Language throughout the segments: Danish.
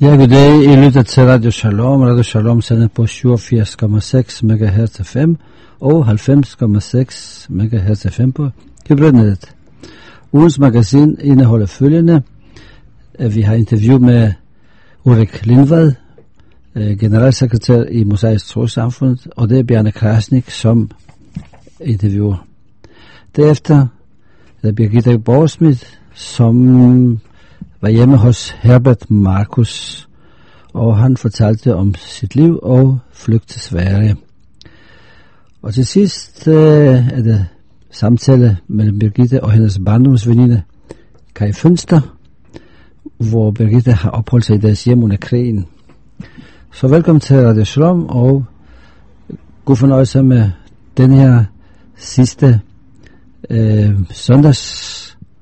Ja, goddag. I lytter til Radio Shalom. Radio Shalom sender på 87,6 MHz FM og 90,6 MHz FM på hybridnettet. Ugens magasin indeholder følgende. Vi har interview med Ulrik Lindvad, generalsekretær i Mosaisk Trossamfund, og det er Bjarne Krasnik som interviewer. Derefter er det Birgitte Borgsmith, som var hjemme hos Herbert Marcus, og han fortalte om sit liv og flygt til Sverige. Og til sidst er det samtale mellem Birgitte og hendes barndomsveninde Kai Fønster, hvor Birgitte har opholdt sig i deres hjem under krigen. Så velkommen til Radio Shalom, og god fornøjelse med den her sidste søndags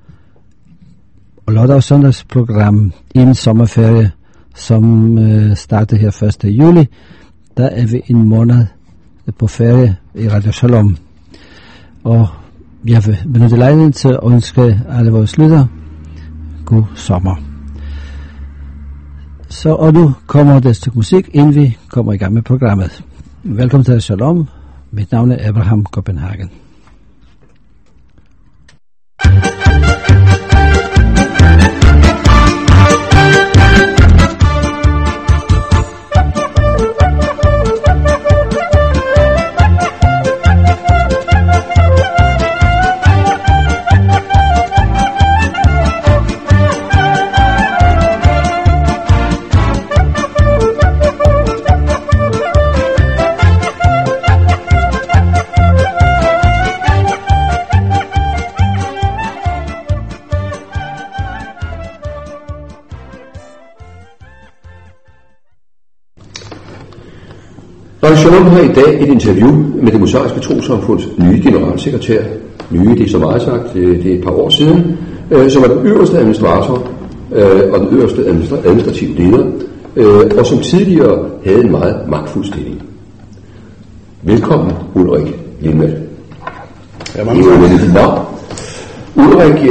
og lørdag- og søndagsprogram inden sommerferie, som starter her 1. juli. Der er vi en måned på ferie i Radio Shalom. Og jeg vil benytte lejligheden til at ønske alle vores lyttere god sommer. Så og nu kommer det stykke musik, inden vi kommer i gang med programmet. Velkommen til Radio Shalom. Mit navn er Abraham Copenhagen. Radio Shalom har i dag et interview med det Mosaiske Trossamfunds nye generalsekretær. Nye, det er så meget sagt, det er et par år siden, som er den øverste administrator og den øverste administrative leder, og som tidligere havde en meget magtfuld stilling. Velkommen, Ulrik Lindvad. Ja, mange tak. Ulrik,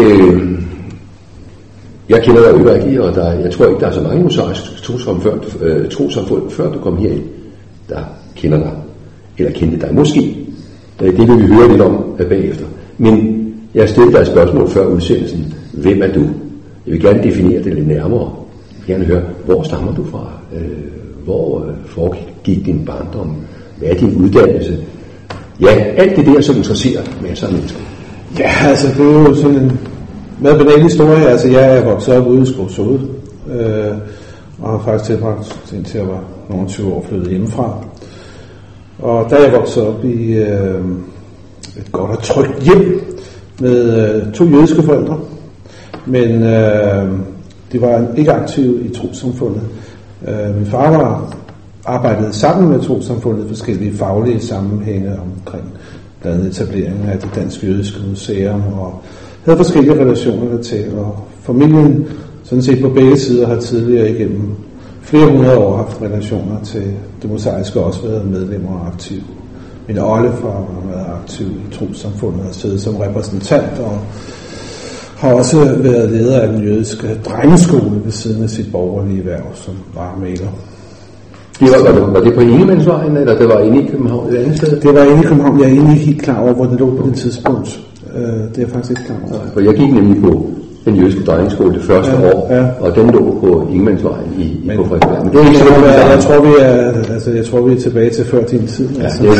jeg kender dig jo ikke, og jeg tror ikke, der er så mange mosaiske trossamfund, før du kom herind, der kender dig, eller kendte dig måske. Det vil vi høre lidt om bagefter. Men jeg stillede dig et spørgsmål før udsendelsen. Hvem er du? Jeg vil gerne definere det lidt nærmere. Jeg vil gerne høre, hvor stammer du fra? Hvor foregik din barndom? Hvad er din uddannelse? Ja, alt det der, som interesserer masser af mennesker. Ja, altså det er jo sådan en meget banal historie. Altså jeg er vokset op ude i Skovshoved, og har faktisk tilbragt indtil jeg var nogle 20 år flyttet hjemmefra. Og da jeg voksede op i et godt og trygt hjem med 2 jødiske forældre, men de var ikke aktive i trossamfundet. Min far arbejdede sammen med trossamfundet i forskellige faglige sammenhænge omkring blandt andet etableringen af det dansk-jødiske museum, og havde forskellige relationer dertil, og familien sådan set på begge sider har tidligere igennem flere hundrede år haft relationer til det mosaiske, også været medlemmer og aktiv. Min oldefar har været aktiv i trossamfundet og siddet som repræsentant, og har også været leder af den jødiske drengeskole ved siden af sit borgerlige værv som varemaler. Var det på Ingemandsvejen, eller det var inde i København et andet sted? Det var inde i København. Jeg er egentlig ikke helt klar over, hvor det lå på det tidspunkt. Det er jeg faktisk ikke klar over. For jeg gik nemlig på den jødiske drengeskole det første år, og den lå på Ingemandsvejen på Frederiksberg. Men det er ikke så jeg tror vi er tilbage til før din tid. Ja, altså. Det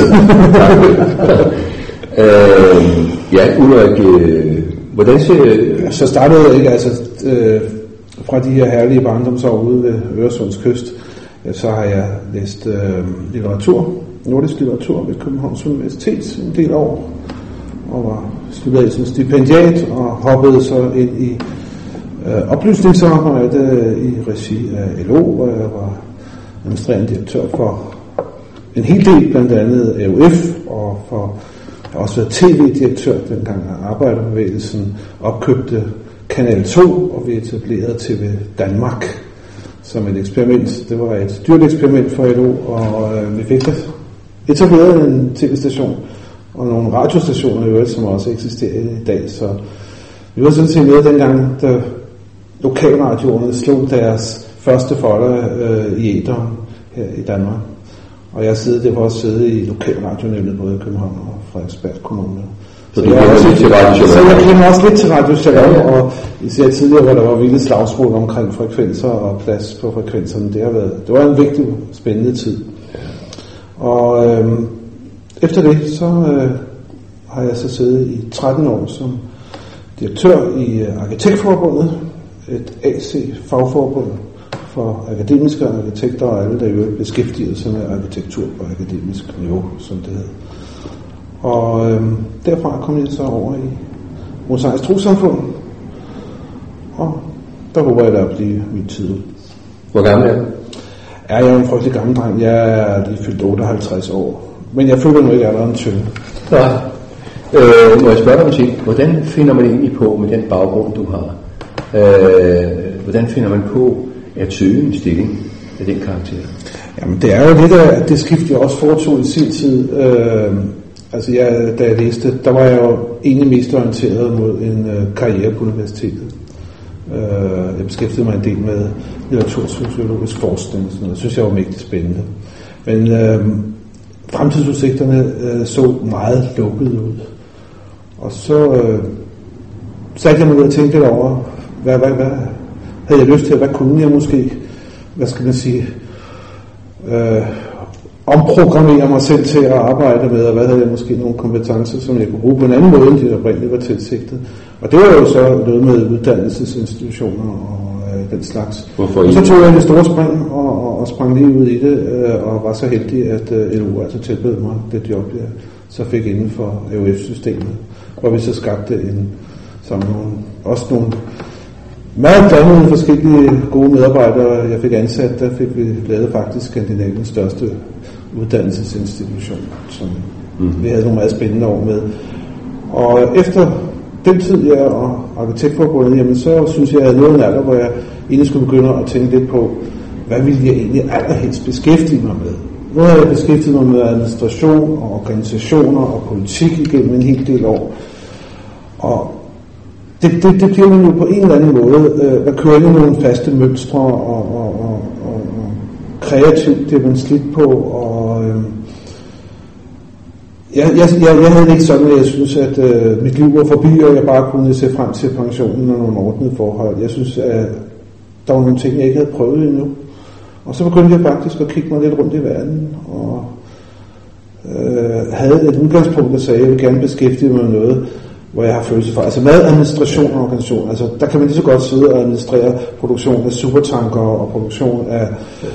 er det. Ja, Ulrik, hvordan ser... Så startede jeg ikke, fra de her herlige barndomsår ude ved Øresunds kyst, så har jeg læst nordisk litteratur ved Københavns Universitet en del år, og var studeret som stipendiat og hoppede så ind i oplysningsarbejde i regi af LO, hvor jeg var administrerende direktør for en hel del, blandt andet AUF, og jeg har også været tv-direktør dengang, at Arbejderbevægelsen opkøbte Kanal 2, og vi etablerede TV Danmark som et eksperiment. Det var et dyrt eksperiment for LO, og vi fik etableret en tv-station og nogle radiostationer i øvrigt, som også eksisterer i dag. Så vi var sådan set med dengang, da lokalradioerne slog deres første folder i æteren her i Danmark. Og jeg sidder der for at sidde i lokalradionævnet både i København og Frederiksberg Kommune. Så jeg kender også lidt til Radio Shalom, og især tidligere, hvor der var vilde slagsmål omkring frekvenser og plads på frekvenserne. Det var en vigtig, spændende tid. Og efter det, så har jeg så siddet i 13 år som direktør i Arkitektforbundet, et AC-fagforbund for akademiske arkitekter og alle, der jo beskæftiger sig med arkitektur på akademisk niveau, som det hedder. Og derfra kom jeg så over i Mosaisk Trossamfund, og der håber jeg da at blive min tid. Hvor gammel er du? Ja, jeg er en frygtelig gammel dreng. Jeg er lige fyldt 58 år, men jeg føler nu ikke allerede en tynd. Nej. Må jeg spørge dig om ting? Hvordan finder man egentlig på med den baggrund, du har? Hvordan finder man på at søge en stilling af den karakter? Jamen, det er jo lidt af det skift, jeg også foretog i sin tid. Da jeg læste, der var jeg jo egentlig mest orienteret mod en karriere på universitetet. Jeg beskæftigede mig en del med litteratursociologisk forskning og sådan noget. Det synes jeg var mægtigt spændende. Men fremtidsudsigterne så meget lukket ud. Og så satte jeg mig ud og tænkte lidt over, hvad havde jeg lyst til, hvad kunne jeg måske, hvad skal man sige, omprogrammere mig selv til at arbejde med, og hvad havde jeg måske nogle kompetencer, som jeg kunne bruge på en anden måde, end de oprindeligt var tilsigtet. Og det var jo så noget med uddannelsesinstitutioner og den slags. Og så tog jeg det store spring og sprang lige ud i det, og var så heldig, at LO altså tilbød mig det job, jeg så fik inden for AUF-systemet, hvor vi så skabte nogle meget dannede forskellige gode medarbejdere, jeg fik ansat. Der fik vi lavet faktisk Skandinaviens største uddannelsesinstitution, som vi havde nogle meget spændende år med. Og efter den tid, jeg og Arkitektforbundet, jamen så synes jeg, at jeg havde nået en alder, hvor jeg egentlig skulle begynde at tænke lidt på, hvad ville jeg egentlig allerhelst beskæftige mig med. Nu har jeg beskæftiget mig med administration og organisationer og politik igennem en hel del år. Og det bliver man jo på en eller anden måde. Man kører ind i nogle faste mønstre, og kreativt det er man slidt på. Og jeg havde det ikke sådan, at jeg synes, at mit liv var forbi, og jeg bare kunne se frem til pensionen og nogle ordnede forhold. Jeg synes, at der var nogle ting, jeg ikke havde prøvet endnu. Og så begyndte jeg faktisk at kigge mig lidt rundt i verden, og havde et udgangspunkt, der sagde, at jeg vil gerne beskæftige mig med noget, hvor jeg har følelse for. Altså madadministration og organisation, altså der kan man lige så godt sidde og administrere produktion af supertanker og produktion af,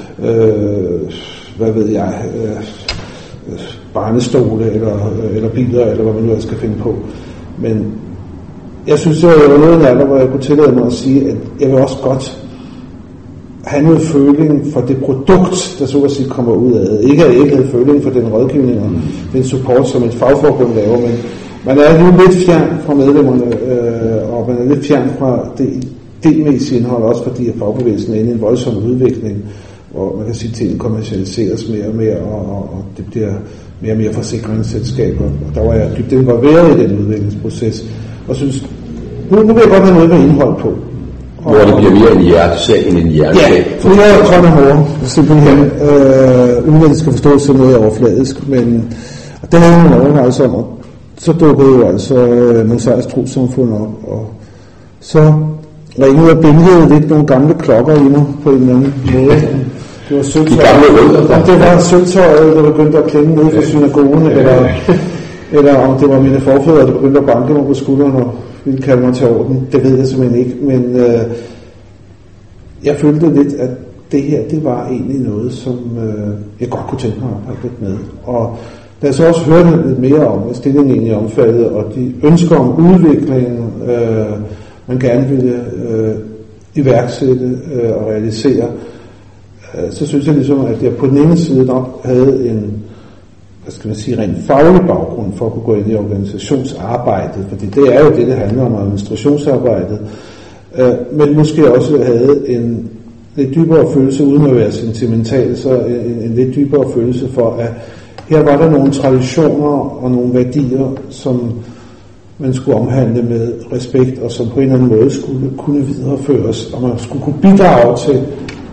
barnestole eller biler, eller hvad man nu skal finde på. Men jeg synes, det var noget af alder, hvor jeg kunne tillade mig at sige, at jeg vil også godt have noget føling for det produkt, der så at sige kommer ud af det. Ikke at jeg ikke havde føling for den rådgivning og den support, som et fagforbund laver, men man er jo lidt fjern fra medlemmerne, og man er lidt fjern fra det idémæssige indhold, også fordi at fagbevægelsen er inde i en voldsom udvikling, hvor man kan sige, at tingene kommercialiseres mere og mere, og det bliver mere og mere forsikringsselskaber. Og der var jeg dybt involveret i den udviklingsproces, og synes, nu vil jeg godt have noget med indhold på. Hvor det bliver mere en hjertesag end en hjertesag. Ja, for det er jo grøn og hårde, simpelthen, uden at det skal forstås som noget overfladisk, men det havde jeg nogle overvejelser om, så dukkede jo altså Mosaisk Trossamfund op, og så ringede og bindede lidt nogle gamle klokker i mig på en eller anden måde. Det var sølvtøjet, det var sølvtøjet, der begyndte at klemme ned fra synagogen, eller om det var mine forfædre, der begyndte at banke mig på skulderen og ville kalde mig til orden. Det ved jeg simpelthen ikke, men jeg følte lidt, at det her, det var egentlig noget, som jeg godt kunne tænke mig at arbejde lidt med. Og da jeg så også hørte lidt mere om, hvad stillingen egentlig omfattede, og de ønsker om udvikling, man gerne ville iværksætte og realisere, så synes jeg ligesom, at jeg på den ene side nok havde en, rent faglig baggrund for at kunne gå ind i organisationsarbejdet, fordi det er jo det handler om, administrationsarbejdet, men måske også havde en lidt dybere følelse, uden at være sentimental, så en lidt dybere følelse for, at her var der nogle traditioner og nogle værdier, som man skulle omhandle med respekt, og som på en eller anden måde skulle kunne videreføres, og man skulle kunne bidrage til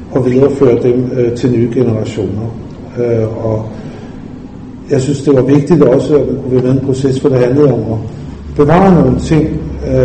og videreføre dem til nye generationer. Og jeg synes, det var vigtigt også, at man kunne være med i en proces, for det handlede om at bevare nogle ting,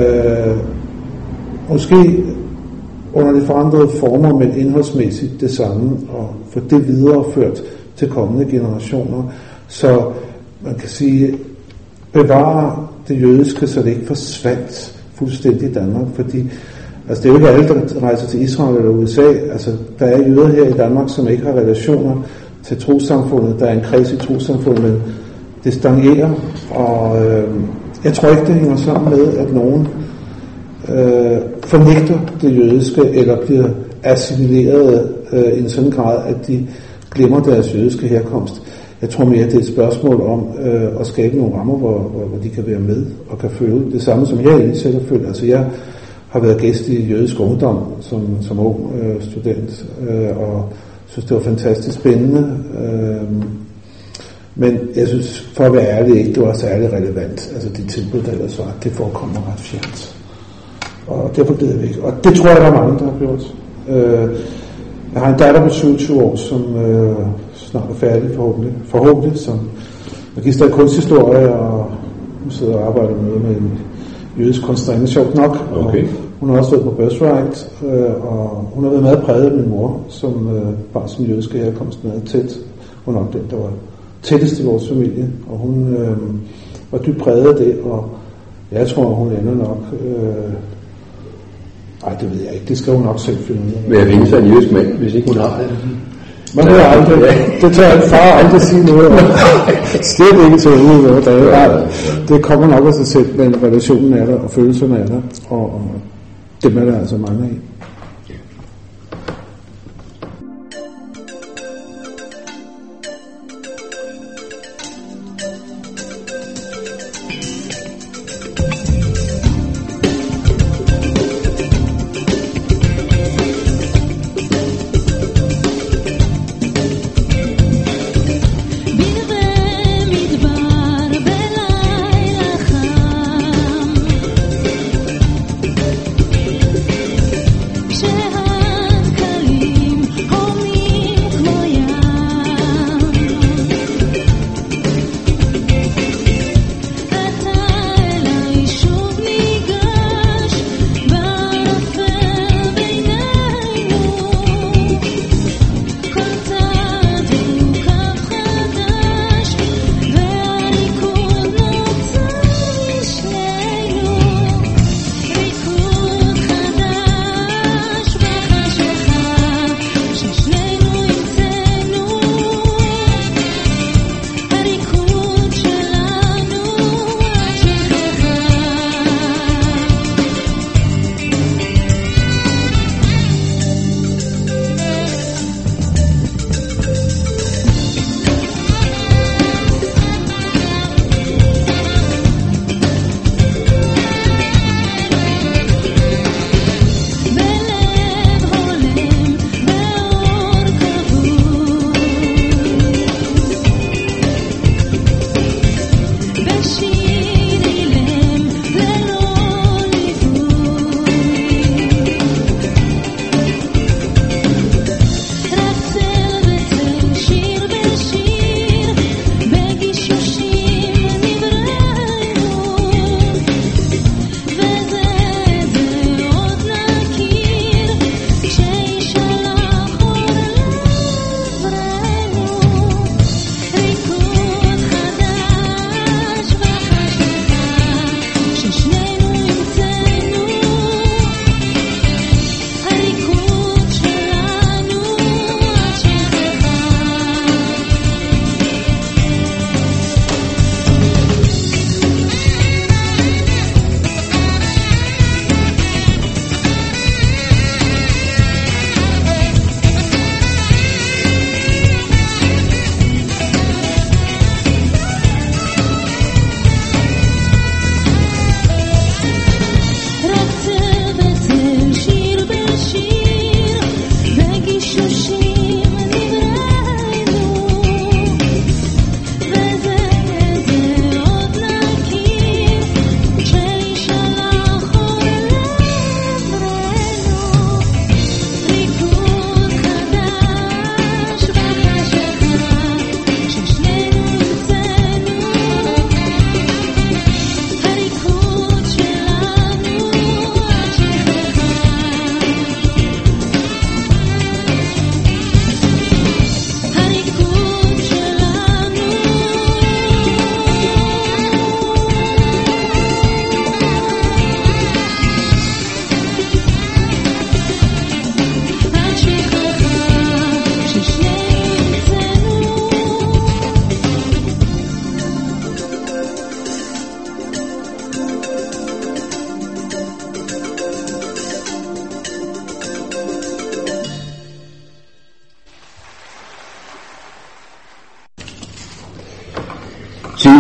måske under de forandrede former, men indholdsmæssigt det samme, og få det videreført til kommende generationer. Så man kan sige, bevare det jødiske, så det ikke forsvandt fuldstændig i Danmark, fordi altså, det er jo ikke alle, der rejser til Israel eller USA. Altså, der er jøder her i Danmark, som ikke har relationer til trossamfundet. Der er en kreds i trossamfundet, men det stagnerer, og jeg tror ikke, det hænger sammen med, at nogen fornægter det jødiske, eller bliver assimileret i en sådan grad, at de glemmer deres jødiske herkomst. Jeg tror mere, det er et spørgsmål om at skabe nogle rammer, hvor de kan være med og kan føle det samme, som jeg egentlig selv har følt. Altså, jeg har været gæst i jødisk ungdom som ung student, og synes, det var fantastisk spændende. Men jeg synes, for at være ærlig, ikke det var særlig relevant. Altså, de tilbud, der ellers var, det forekommer ret fjernt. Og derfor gider jeg ikke. Og det tror jeg, der er mange, der har gjort. Jeg har en datter på 27 år, som snart er færdig forhåbentlig som magister i kunsthistorie, og hun sidder og arbejder med en jødisk kunstnerinde, sjovt nok. Okay. Hun har også været på Birthright, og hun har været meget præget af min mor, som bare som jødiske herkomst meget tæt. Hun er nok den, der var tættest i vores familie, og hun var dybt præget af det, og jeg tror, hun ender nok... det ved jeg ikke. Det skal hun nok selv finde ud af. Men jeg finde sig en jødisk mand, hvis ikke hun har det. Man hører aldrig. Det tør en far aldrig sige noget om. Slet ikke til at vide noget. Det kommer nok af sig selv, men relationen er der, og følelserne er der, og dem er der altså mange af.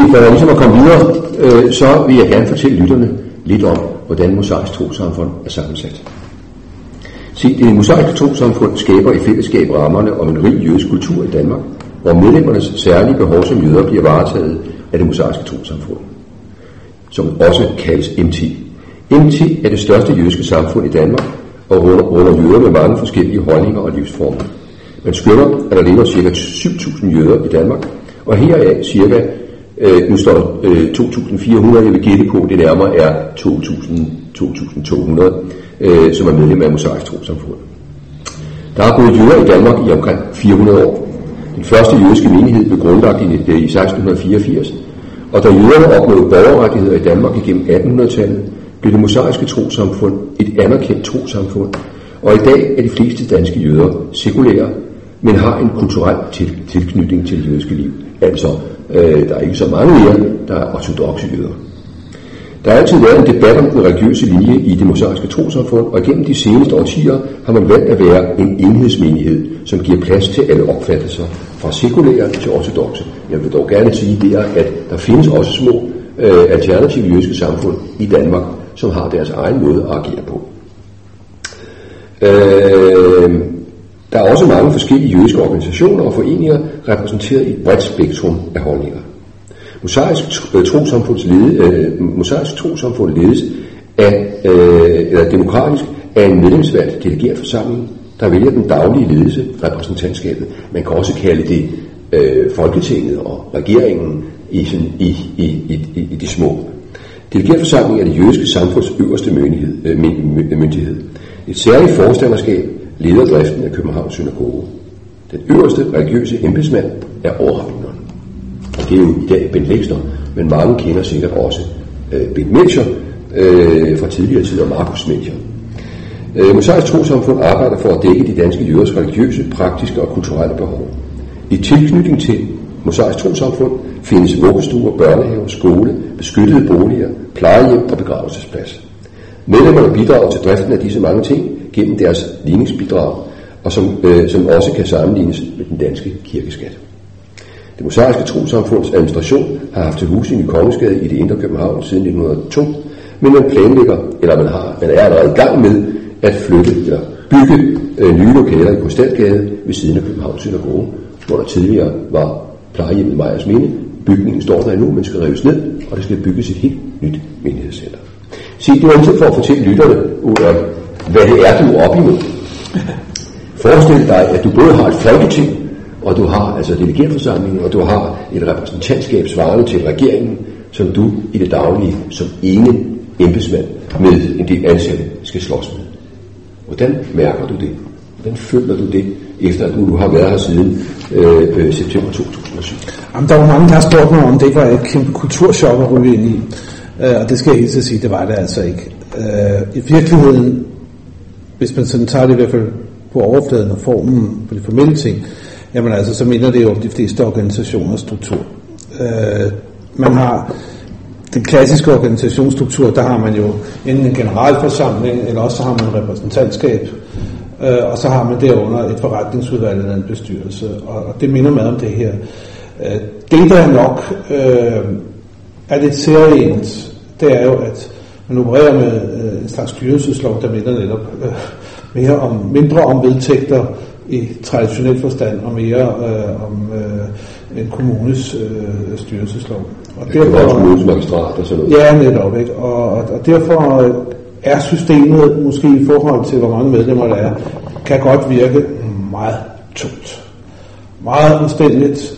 for ligesom at komme videre, så vil jeg gerne fortælle lytterne lidt om, hvordan Mosaisk Trossamfund er sammensat. Se, det mosaiske trossamfund skaber i fællesskab rammerne om en rig jødisk kultur i Danmark, hvor medlemmernes særlige behov som jøder bliver varetaget af det mosaiske trossamfund, som også kaldes MT. MT er det største jødiske samfund i Danmark, og runder jøder med mange forskellige holdninger og livsformer. Man skønner, at der lever ca. 7.000 jøder i Danmark, og heraf cirka, nu står der 2.400, jeg vil gætte på, det nærmere er 2.200, som er medlem af Mosaisk Trossamfund. Der er gået jøder i Danmark i omkring 400 år. Den første jødiske menighed blev grundlagt i 1684, og da jøderne opnåede borgerrettigheder i Danmark igennem 1800-tallet, blev det mosaiske trossamfund et anerkendt trossamfund, og i dag er de fleste danske jøder sekulære, men har en kulturel tilknytning til det jødiske liv. Altså, der er ikke så mange mere, der er ortodokse jøder. Der har altid været en debat om den religiøse linje i det mosaiske trossamfund, og gennem de seneste årtier har man valgt at være en enhedsmenighed, som giver plads til alle opfattelser, fra sekulære til ortodokse. Jeg vil dog gerne sige der, at der findes også små alternative jødiske samfund i Danmark, som har deres egen måde at agere på. Der er også mange forskellige jødiske organisationer og foreninger repræsenteret i et bredt spektrum af holdninger. Mosaisk trossamfund ledes af, eller demokratisk af en medlemsvalgt delegeret forsamling, der vælger den daglige ledelse, repræsentantskabet. Man kan også kalde det Folketinget og regeringen i de små. Delegeret forsamling er det jødiske samfunds øverste myndighed. Et særligt forstanderskab leder driften af Københavns Synagoge. Den øverste religiøse embedsmand er overrabbineren. Det er jo i dag Bent Lexner, men mange kender sikkert også Bent Melcher fra tidligere tider, Markus Melcher. Mosaisk Trossamfund arbejder for at dække de danske jøders religiøse, praktiske og kulturelle behov. I tilknytning til Mosaisk Trossamfund findes vuggestuer, børnehaver, skole, beskyttede boliger, plejehjem og begravelsesplads. Medlemmerne bidrager til driften af disse mange ting gennem deres ligningsbidrag, og som også kan sammenlignes med den danske kirkeskat. Det mosaiske trossamfunds administration har haft til husning i Kongensgade i det indre København siden 1902, men man planlægger, eller man er allerede i gang med at flytte eller bygge nye lokaler i Krystalgade ved siden af Københavns Synagoge, hvor der tidligere var plejehjemmet Meyers Minde. Bygningen står der endnu, men skal rives ned, og der skal bygges et helt nyt menighedscenter. Så det var altid for at fortælle lytterne, hvad det er, du er oppe imod. Forestil dig, at du både har et folketing, og du har altså delegertforsamlingen, og du har et repræsentantskab svarende til regeringen, som du i det daglige som ene embedsmand med en del ansatte skal slås med. Hvordan mærker du det? Hvordan føler du det, efter at du har været her siden september 2007? Jamen, der var mange, der har spurgt mig om, det var et kæmpe kulturschok at ryge ind i. Og det skal jeg helt til at sige, det var det altså ikke. I virkeligheden, hvis man sådan tager det i hvert fald på overfladen og formen på de formelle ting, jamen altså, så minder det jo om de fleste organisationers struktur. Man har den klassiske organisationsstruktur, der har man jo enten en generalforsamling, eller også så har man et repræsentantskab, og så har man derunder et forretningsudvalg eller en bestyrelse, og det minder meget om det her. Det der nok er lidt særligt, det er jo, at man opererer med en slags styrelseslov, der minder netop mindre om vedtægter i traditionel forstand, og mere om en kommunes styrelseslov. Og det er også kommunens magistrat og sådan noget. Ja, netop, ikke? Og derfor er systemet, måske i forhold til, hvor mange medlemmer der er, kan godt virke meget tungt. Meget omstændigt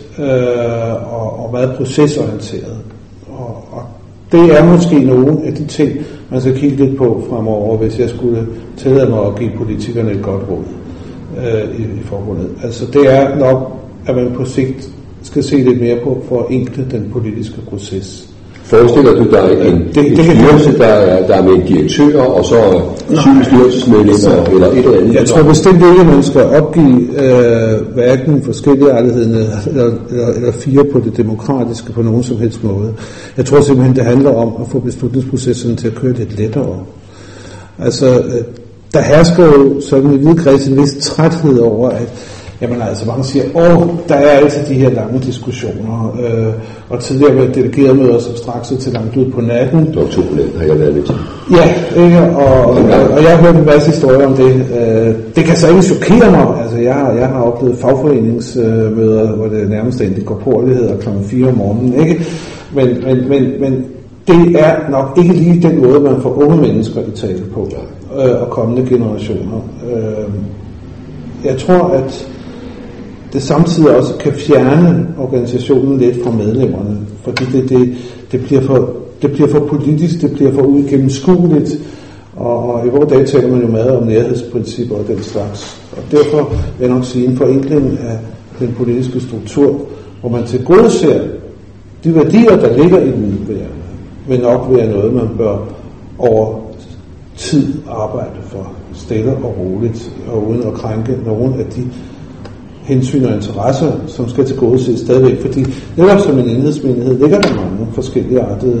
og meget procesorienteret. Og det er måske nogle af de ting, man skal kigge lidt på fremover, hvis jeg skulle tillade mig at give politikerne et godt råd i forholdet. Altså det er nok, at man på sigt skal se lidt mere på for at enkle den politiske proces. Forestiller du dig en styrelse, der er med en direktør, og så 7 styrelsesmedlemmer, eller et eller andet? Jeg tror bestemt ikke, man skal opgive hverken forskelligartigheden eller 4 på det demokratiske på nogen som helst måde. Jeg tror simpelthen, det handler om at få beslutningsprocesserne til at køre lidt lettere. Altså, der hersker jo sådan i vid kreds en vis træthed over, Jamen altså, mange siger, der er altid de her lange diskussioner, og tidligere været delegeret med os straks til langt ud på natten. Oktoberland har jeg været med til. Ja, ikke? Og jeg har hørt en masse historier om det. Det kan så ikke chokere mig. Altså, jeg har oplevet fagforeningsmøder, hvor det nærmest endelig går porligheder kl. 4 om morgenen, ikke? Men det er nok ikke lige den måde, man får unge mennesker i tale på, og kommende generationer. Jeg tror, at det samtidig også kan fjerne organisationen lidt fra medlemmerne, fordi det bliver for politisk, det bliver for uigennemskueligt, og i vores dage taler man jo meget om nærhedsprincipper og den slags. Og derfor vil jeg nok sige en forenkling af den politiske struktur, hvor man tilgodeser de værdier, der ligger i den, vil nok være noget, man bør over tid arbejde for, stille og roligt, og uden at krænke nogen af de hensyn og interesser, som skal tilgodeses stadigvæk, fordi netop som en enhedsmenighed ligger der mange forskellige artede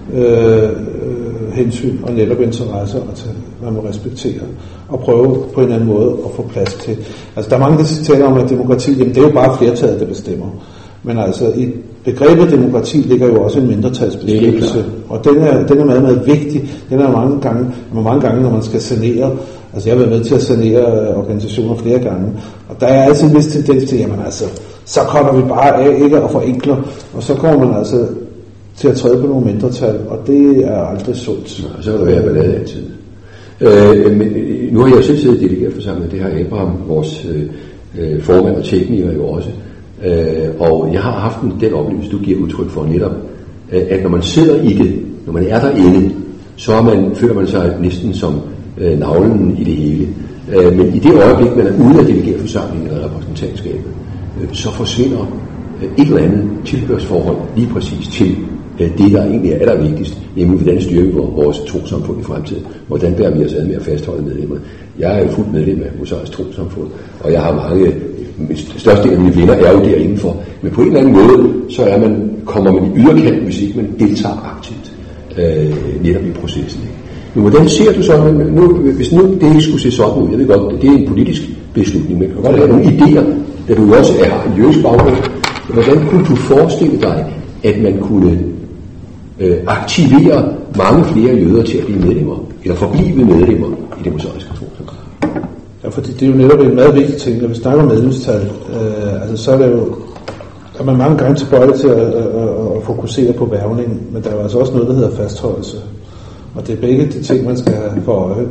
hensyn og netop interesser, man må respektere og prøve på en eller anden måde at få plads til. Altså der er mange, der taler om, at demokrati, jamen det er jo bare flertallet, der bestemmer. Men altså i begrebet demokrati ligger jo også en mindretalsbeskyttelse, og den er meget, meget vigtig. Den er mange gange, når man skal sanere. Altså jeg har været med til at sanere organisationer flere gange, og der er altid en vis tendens til, jamen altså, så kommer vi bare af, ikke, og forenkler, og så kommer man altså til at træde på nogle mindretal, og det er aldrig sundt. Så vil der være ballade altid. Men nu har jeg jo selv siddet i delegerforsamlingen, det har Abraham, vores formand og tekniker jo også. Og jeg har haft den oplevelse, du giver udtryk for netop, at når man sidder i det, når man er derinde, så føler man sig næsten som navlen i det hele. Men i det øjeblik, man er ude af delegerforsamlingen eller repræsentantskabet, så forsvinder et eller andet tilhørsforhold lige præcis til det, der egentlig er allervigtigst, nemlig hvordan styrker vi vores trossamfund i fremtiden. Hvordan bærer vi os ad med at fastholde medlemmer. Jeg er jo fuldt medlem af Mosaisk Trossamfund, og jeg har mange, størstedelen af mine venner er jo derindenfor. Men på en eller anden måde, så kommer man i yderkanten, hvis ikke man deltager aktivt netop i processen. Ikke? Men hvordan ser du så, hvis nu det ikke skulle se sådan ud, jeg ved godt, det er en politisk beslutning, men kan godt have nogle idéer, da du også har en jødisk baggrund, hvordan kunne du forestille dig, at man kunne aktivere mange flere jøder til at blive medlemmer, eller forblive medlemmer i det mosaiske trossamfund? Ja, fordi det er jo netop en meget vigtig ting, når vi snakker om medlemstal, altså så er det jo, at man mange gange tilbøjeligt til at fokusere på hvervning, men der er jo altså også noget, der hedder fastholdelse. Og det er begge de ting, man skal have for øje.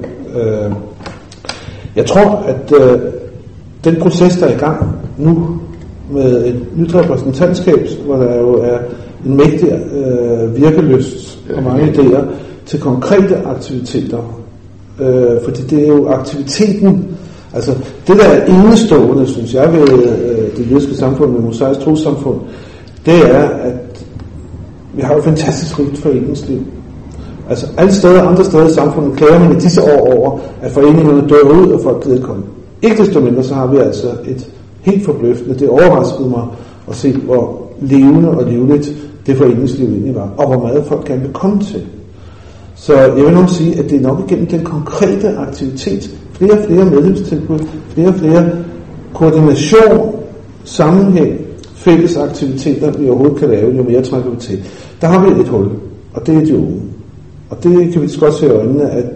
Jeg tror, at den proces, der er i gang nu, med et nyt repræsentantskab, hvor der jo er en mægtig virkelyst og mange idéer til konkrete aktiviteter. Fordi det er jo aktiviteten, altså det der er enestående, synes jeg, ved det jødiske samfund, med Mosaisk Trossamfund, det er, at vi har jo fantastisk rigt foreningsliv. Altså andre steder i samfundet klager man i disse år over, at foreningerne dør ud, og folk gider komme. Ikke desto mindre, så har vi altså et helt forbløffende, det overraskede mig at se, hvor levende og livligt det foreningsliv egentlig var, og hvor meget folk gerne vil komme til. Så jeg vil nok sige, at det er nok igennem den konkrete aktivitet, flere og flere medlemstilbud, flere og flere koordination, sammenhæng, fælles aktiviteter, vi overhovedet kan lave, jo mere trækker vi til. Der har vi et hul, og det er de unge. Og det kan vi godt se i øjnene, at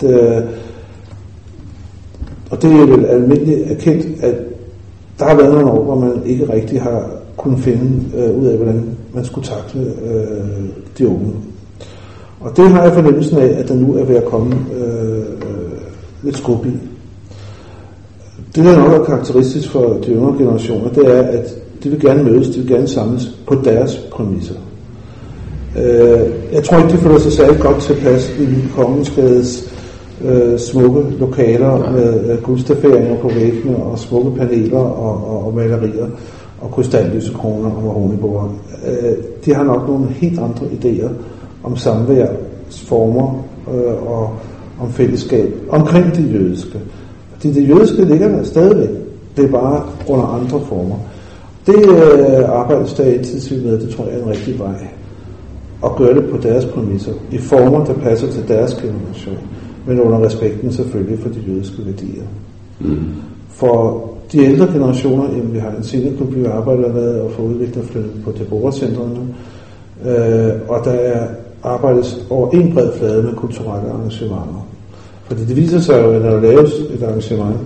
og det er vel almindeligt erkendt, at der har været nogle år, hvor man ikke rigtig har kunnet finde ud af, hvordan man skulle takle de unge. Og det har jeg fornemmelsen af, at der nu er ved at komme lidt skub i. Det, der nok er karakteristisk for de yngre generationer, det er, at de vil gerne mødes, de vil gerne samles på deres præmisser. Jeg tror ikke, de føler sig særlig godt tilpas i Kongensgades smukke lokaler med guldstaferinger på væggene og smukke paneler og malerier og krystallysekroner og mahogniborer. De har nok nogle helt andre idéer om samværsformer og om fællesskab omkring det jødiske. Fordi det jødiske ligger der stadigvæk. Det er bare under andre former. Det arbejdes der intensivt med, det tror jeg er en rigtig vej. Og gøre det på deres præmisser, i former, der passer til deres generation, men under respekten selvfølgelig for de jødiske værdier. For de ældre generationer, jamen, vi har en seniorklub, vi arbejder med og får udviklet på Deborah-centrene, og der er arbejdes over en bred flade med kulturelle arrangementer. Fordi det viser sig jo, at når der laves et arrangement,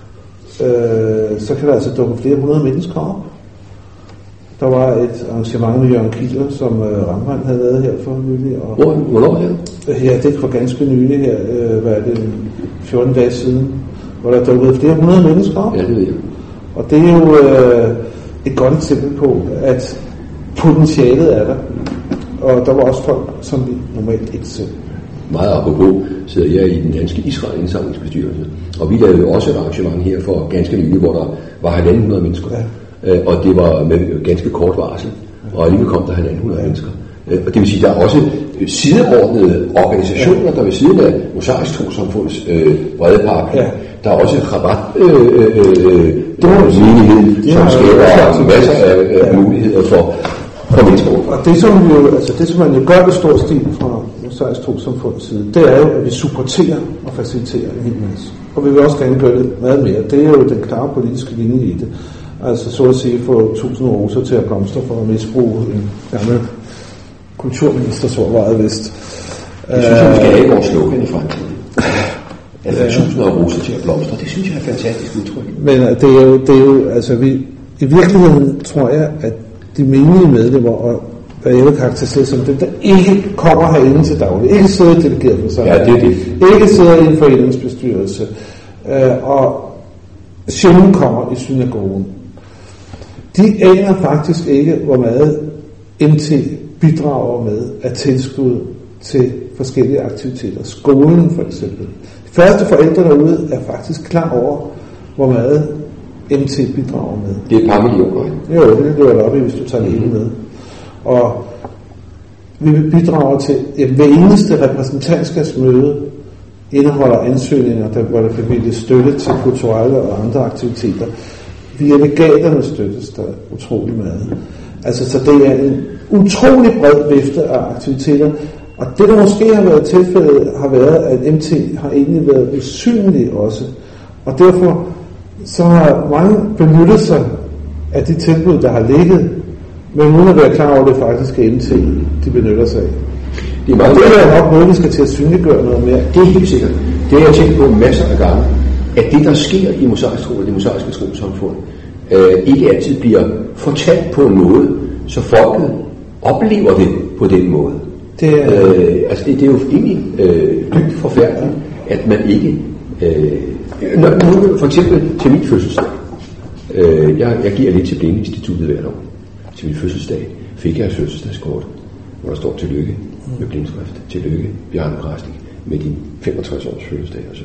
så kan der altså dukke flere hundrede mennesker op. Der var et arrangement med Jørgen Kiel, som Rambrandt havde lavet her for nylig. Hvornår her? Ja, det var ganske nylig her, hvad er det, 14 dage siden, hvor der dukkede flere hundrede mennesker op. Ja, det ved jeg. Og det er jo et godt eksempel på, at potentialet er der. Og der var også folk, som vi normalt ikke ser. Meget apropos sidder jeg i den danske Israel-indsamlingsbestyrelse, og vi lavede også et arrangement her for ganske nylig, hvor der var 1.500 mennesker, og det var med ganske kort varsel, og alligevel kom der 1.500 mennesker. Og det vil sige, at der er også sideordnede organisationer, der ved siden af Mosaisk Trossamfunds brede paraply. Der er også Rabat menighed, som skaber masser af muligheder for mennesker. Og det som man jo gør i stor stil fra Mosaisk Trossamfunds side, det er jo, at vi supporterer og faciliterer en hel masse. Og vi vil også gerne gøre det meget mere. Det er jo den klare politiske linje i det. Altså så at sige få 1000 roser til at blomstre for at misbruge en gammel kulturminister, så vejet vist. Jeg synes, vi skal have i vores slogan i fremtiden. Altså 1000 roser til at blomstre, det synes jeg er et fantastisk udtryk. Men det er jo altså i virkeligheden tror jeg, at de menige medlemmer, og hvad jeg vil karakterisere som dem, der ikke kommer herinde til daglig, ikke sidder i delegeret for sig, ikke sidder i en foreningsbestyrelse, og sjældent kommer i synagogen. De aner faktisk ikke, hvor meget MT bidrager med at tilskud til forskellige aktiviteter. Skolen for eksempel. De første forældre derude er faktisk klar over, hvor meget MT bidrager med. Det er et par millioner, ikke? Jo, det bliver det op i, hvis du tager det hele med. Og vi bidrager til, at hver eneste repræsentantskabsmøde indeholder ansøgninger, hvor der kan støtte til kulturelle og andre aktiviteter. Via legaterne støttes der utrolig meget. Altså, så det er en utrolig bred vifte af aktiviteter. Og det, der måske har været tilfældet, har været, at MT har egentlig været usynlig også. Og derfor så har mange benyttet sig af de tilbud, der har ligget, men uden at være klar over, det faktisk er MT, de benytter sig af. Det er nok noget, vi skal til at synliggøre noget mere. Det er helt sikkert. Det har jeg tænkt på masser af gange, at det, der sker i Mosaisk Tro og det mosaiske trossamfund, ikke altid bliver fortalt på en måde, så folket oplever det på den måde. Det er jo egentlig dybt forfærdeligt, at man ikke... for eksempel til min fødselsdag. Jeg giver lidt til Blindeinstituttet hvert år. Til min fødselsdag fik jeg et fødselsdagskort, hvor der står tillykke med blindskrift. Tillykke, Bjarne Præstik, med din 65 års fødselsdag osv.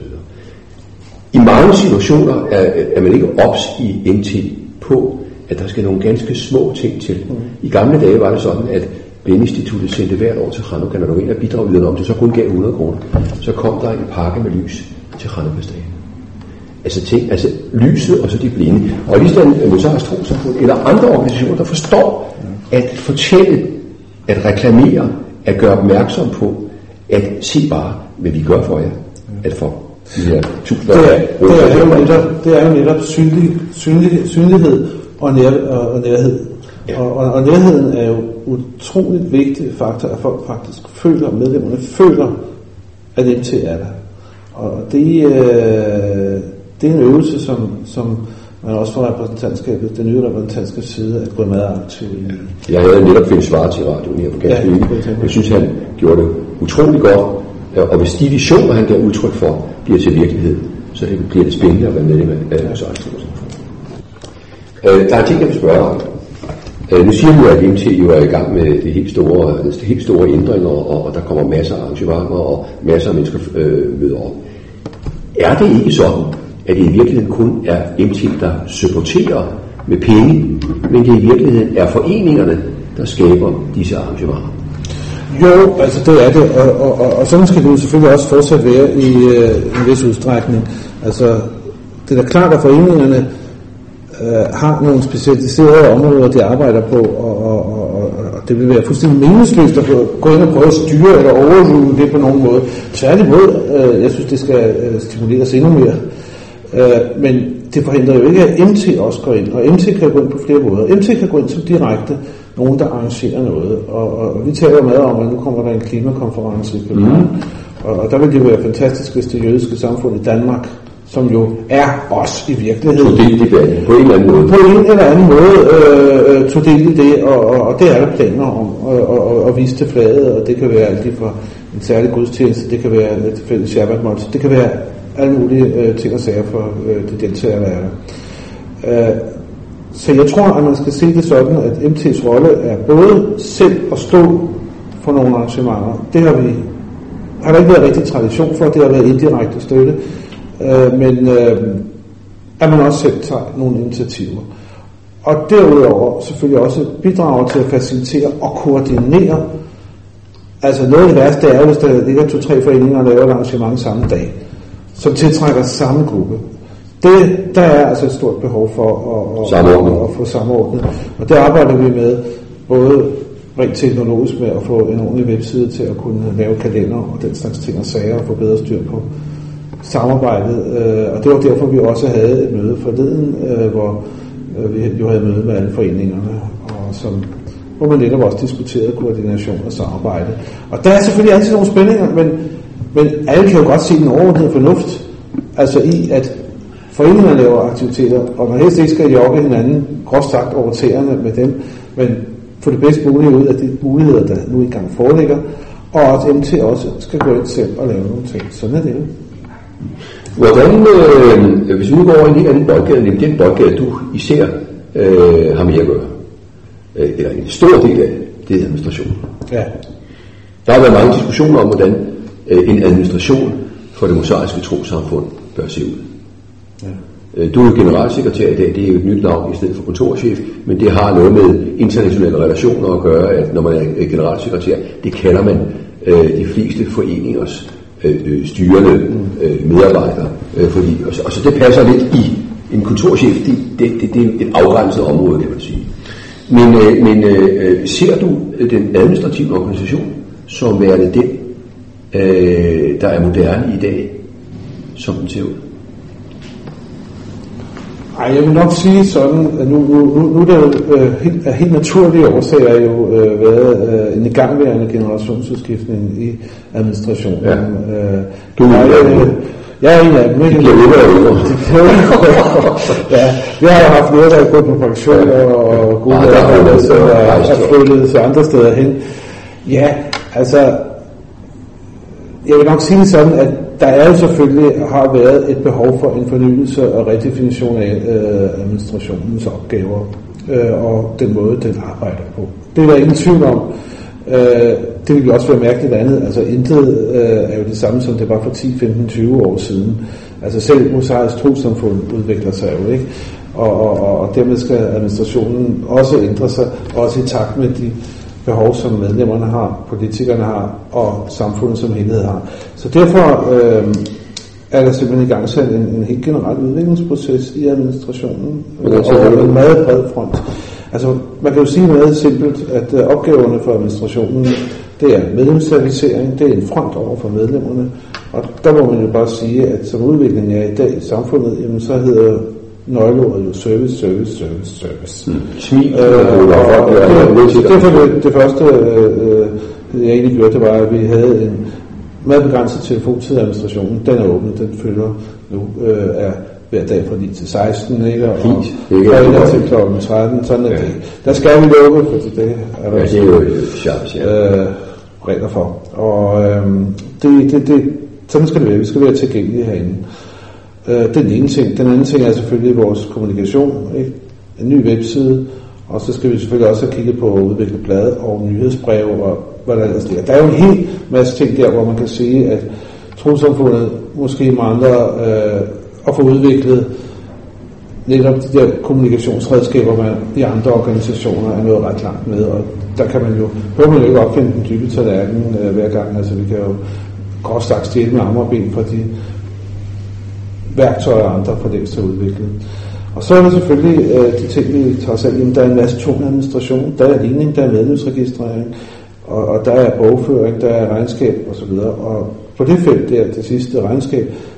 I mange situationer er man ikke ops i MT på, at der skal nogle ganske små ting til. I gamle dage var det sådan, at Blindeinstituttet sendte hvert år til Chanukka, når der var en af bidragyderne om det, så kun gav 100 kroner. Så kom der en pakke med lys til Chanukka-dagen. Altså lyset og så de blinde. Og ligesom Mosaisk Trossamfund eller andre organisationer, der forstår at fortælle, at reklamere, at gøre opmærksom på, at se bare, hvad vi gør for jer, at for de her tusinder af det er jo netop synlighed og nærhed. Ja. Og nærheden er jo utroligt vigtig faktor, at folk faktisk føler, medlemmerne føler, at MT er der. Og det er en øvelse, som man også fra repræsentantskabet, den nye repræsentantskabs side, at gå meget aktiv i. Jeg havde netop Finn Schwarz i radioen her på ganske nylig. Jeg synes, han gjorde det utrolig godt. Og hvis de visioner, han gav udtryk for, bliver til virkelighed, så bliver det spændende at være medlem af Mosaisk Trossamfund. Der er ting, jeg vil spørge om. Nu siger du, at MT jo er i gang med det helt store ændringer, og der kommer masser af arrangementer, og masser af mennesker møder op. Er det ikke sådan, at det i virkeligheden kun er MT, der supporterer med penge, men det i virkeligheden er foreningerne, der skaber disse arrangementer? Jo, altså det er det, og sådan skal det jo selvfølgelig også fortsat være i en vis udstrækning. Altså, det er da klart, at foreningerne har nogle specialiserede områder, de arbejder på, og det vil være fuldstændig meningsløst at gå ind og prøve at styre eller overrule det på nogen måde. Tværtimod, jeg synes, det skal stimuleres endnu mere. Men det forhindrer jo ikke, at MT også går ind, og MT kan gå ind på flere måder. MT kan gå ind som direkte nogen, der arrangerer noget, og vi taler meget om, at nu kommer der en klimakonference i København, og der vil det jo være fantastisk, hvis det jødiske samfund i Danmark, som jo er os i virkeligheden. Tog del i det på en eller anden måde. På en eller anden måde tog del i det, og det er der planer om at vise til flaget, og det kan være alt lige fra en særlig gudstjeneste, det kan være et fælles shabbatmåltid, det kan være alle mulige ting og sager for de deltagere, der er der. Så jeg tror, at man skal se det sådan, at MT's rolle er både selv at stå for nogle arrangementer. Det har der ikke været rigtig tradition for, det har været indirekte støtte, men at man også selv tager nogle initiativer. Og derudover selvfølgelig også bidrager til at facilitere og koordinere. Altså noget af det værste er, hvis der ligger 2-3 foreninger og laver et arrangement samme dag, som tiltrækker samme gruppe. Der er altså et stort behov for at få samordnet. Og det arbejder vi med, både rent teknologisk med at få en ordentlig webside til at kunne lave kalender og den slags ting og sager og få bedre styr på samarbejdet. Og det var derfor, vi også havde et møde forleden, hvor vi jo havde møde med alle foreningerne, og hvor man netop også diskuterede koordination og samarbejde. Og der er selvfølgelig altid nogle spændinger, men alle kan jo godt se den overordnede fornuft, altså i, at foreningerne laver aktiviteter, og man helst ikke skal jogge hinanden groft sagt over tæerne med dem, men få det bedst muligt ud af de muligheder, der nu engang foreligger, og at MT også skal gå ind selv og lave nogle ting. Sådan er det jo. Hvordan, hvis vi nu går over i en helt anden boldgade, nemlig den boldgade, du især har med at gøre, eller en stor del af det er administration. Ja. Der har været mange diskussioner om, hvordan en administration for det mosaiske trossamfund bør se ud. Ja. Du er jo generalsekretær i dag, det er jo et nyt navn i stedet for kontorchef, men det har noget med internationale relationer at gøre, at når man er generalsekretær, det kalder man de fleste foreningers styrende medarbejdere, fordi, og så det passer lidt i en kontorchef, det er et afgrænset område, kan man sige. Men ser du den administrative organisation som værende den, der er moderne i dag, som den ser ud? Ej, jeg vil nok sige sådan, at nu er der helt naturlige årsager jo været en igangværende generationsudskiftning i administrationen. Ja. Jeg er en af dem. Det bliver ja, vi har jo haft noget, der er gået på pension og gode arbejder, som er flyttet til andre steder hen. Ja, altså, jeg vil nok sige det sådan, at der er jo selvfølgelig har været et behov for en fornyelse og redefinition af administrationens opgaver og den måde, den arbejder på. Det er der ingen tvivl om. Det vil jo også være mærkeligt andet. Altså intet er jo det samme, som det var for 10, 15, 20 år siden. Altså selv mosaisk trossamfund udvikler sig jo, ikke? Og dermed skal administrationen også ændre sig, også i takt med de behov, som medlemmerne har, politikerne har, og samfundet som helhed har. Så derfor er der simpelthen i gang sat en helt generel udviklingsproces i administrationen, og en meget bred front. Altså, man kan jo sige meget simpelt, at opgaverne for administrationen, det er medlemsservicering, det er en front over for medlemmerne, og der må man jo bare sige, at som udviklingen er i dag i samfundet, jamen, så hedder nøgleordet jo service. Smil. Det første, jeg egentlig gjorde, det var, at vi havde en meget begrænset telefontid administrationen. Den er åbnet, den følger nu er hver dag fra 9 til 16, ikke? Og fredag til kl. 13, sådan er det. Der skal vi lukke, for det er der det er jo regler for. Og sådan skal det være. Vi skal være tilgængelige herinde. Det er den ene ting. Den anden ting er selvfølgelig vores kommunikation, ikke? En ny webside, og så skal vi selvfølgelig også have kigget på at udvikle blade og nyhedsbreve og hvad der ellers ligger. Der er jo en hel masse ting der, hvor man kan sige, at trossamfundet måske mangler at få udviklet netop de der kommunikationsredskaber, man i andre organisationer er nået ret langt med, og der kan man jo ikke opfinde den dybe tallerken hver gang. Altså vi kan jo groft sagt stjæle med arme og ben fra de værktøjer og andre for det til udviklet. Og så er der selvfølgelig de ting, vi tager os af. Der er en masse tung administration, der er ligning, der er medlemsregistrering, og der er bogføring, der er regnskab osv. Og på det felt der, det sidste regnskab,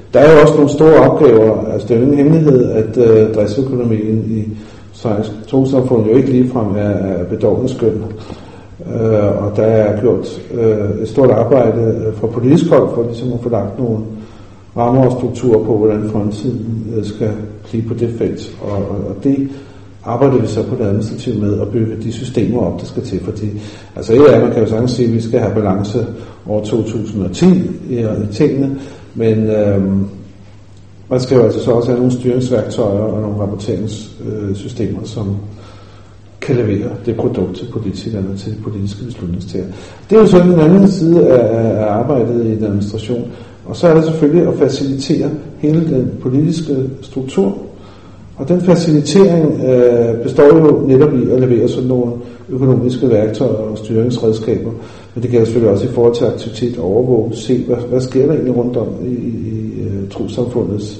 Der er jo også nogle store opgaver. Altså, det er jo ingen hemmelighed, at driftsøkonomien i trossamfundet jo ikke ligefrem er bedårende skøn. Og der er gjort et stort arbejde fra politisk hold for ligesom at få lagt nogle rammer og strukturer på, hvordan fremtiden skal blive på det felt. Og det arbejder vi så på det administrative med at bygge de systemer op, der skal til. Fordi, altså man kan jo sagtens sige, at vi skal have balance over 2010 i tingene, men man skal jo altså så også have nogle styringsværktøjer og nogle rapporteringssystemer, som kan levere det produkt til politikerne, til de politiske beslutningstagere. Det er jo sådan en anden side af arbejdet i en administration. Og så er det selvfølgelig at facilitere hele den politiske struktur. Og den facilitering består jo netop i at levere sådan nogle økonomiske værktøjer og styringsredskaber. Men det gælder selvfølgelig også i forhold til aktivitet og overvåge, se hvad sker der egentlig rundt om i trossamfundets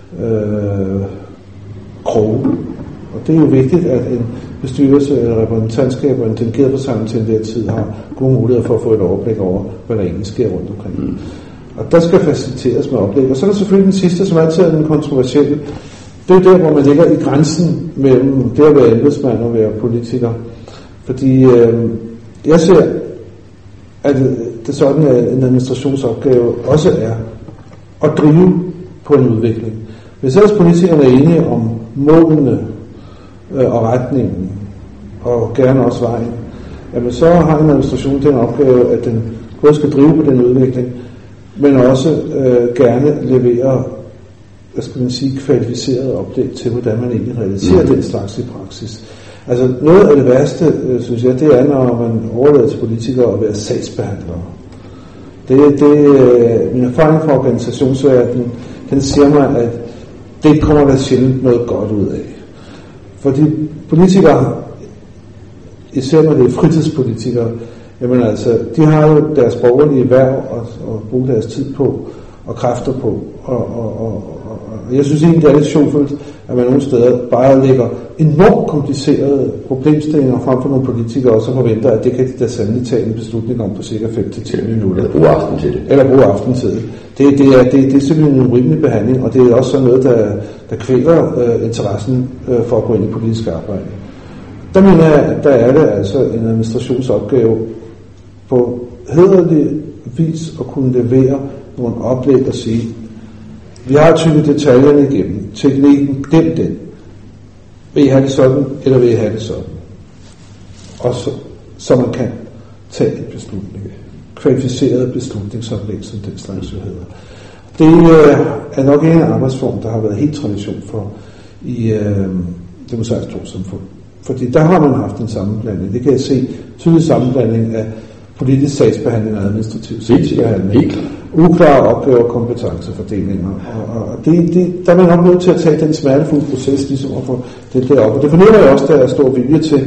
kroge. Og det er jo vigtigt, at en bestyrelse eller repræsentantskab og en delegeret forsamling til enhver tid har gode muligheder for at få et overblik over, hvad der egentlig sker rundt omkring. Og der skal faciliteres med oplæg. Og så er der selvfølgelig den sidste, som altid er den kontroversielle. Det er jo der, hvor man ligger i grænsen mellem det at være embedsmand og være politiker. Fordi jeg ser, at det sådan en administrationsopgave også er at drive på en udvikling. Hvis ellers politikerne er enige om målene og retningen, og gerne også vejen, jamen så har en administration den opgave, at den både skal drive på den udvikling, men også gerne levere, hvad skal man sige, kvalificeret oplæg til, hvordan man egentlig realiserer den slags i praksis. Altså noget af det værste, synes jeg, det er, når man overlader til politikere at være sagsbehandlere. Min erfaring fra organisationsverdenen, den siger mig, at det kommer der sjældent noget godt ud af. Fordi politikere, især når det er fritidspolitikere, jamen altså, de har jo deres borgerlige værv at bruge deres tid på, og kræfter på. Og jeg synes egentlig, det er lidt sjovt, at man nogle steder bare lægger enormt komplicerede problemstillinger frem for nogle politikere, og så forventer, at det kan de da sandelig tage en beslutning om på cirka 5-10 minutter. Eller bruge aften til det. Eller bruge aften til det. Det er simpelthen en urimelig behandling, og det er også sådan noget, der kvæler interessen for at gå ind i politisk arbejde. Der mener jeg, at der er det altså en administrationsopgave på hæderlig vis at kunne levere nogle oplæg og sige, vi har tykket detaljerne igennem, teknikken, glem den. Vil I have det sådan, eller vil I have det sådan? Og så man kan tage en beslutning. Kvalificeret beslutningsoplæg, som den slags jo hedder. Det er nok en arbejdsform, der har været helt tradition for i det mosaiske trossamfund. Fordi der har man haft en sammenblanding. Det kan jeg se, tydelig sammenblanding af politisk sagsbehandling og administrativ sagsbehandling. Uklare opgaver og kompetencefordelinger. Og der er man nok nødt til at tage den smertefulde proces, ligesom at få det deroppe. Og det fornemmer jeg også, der er stor vilje til,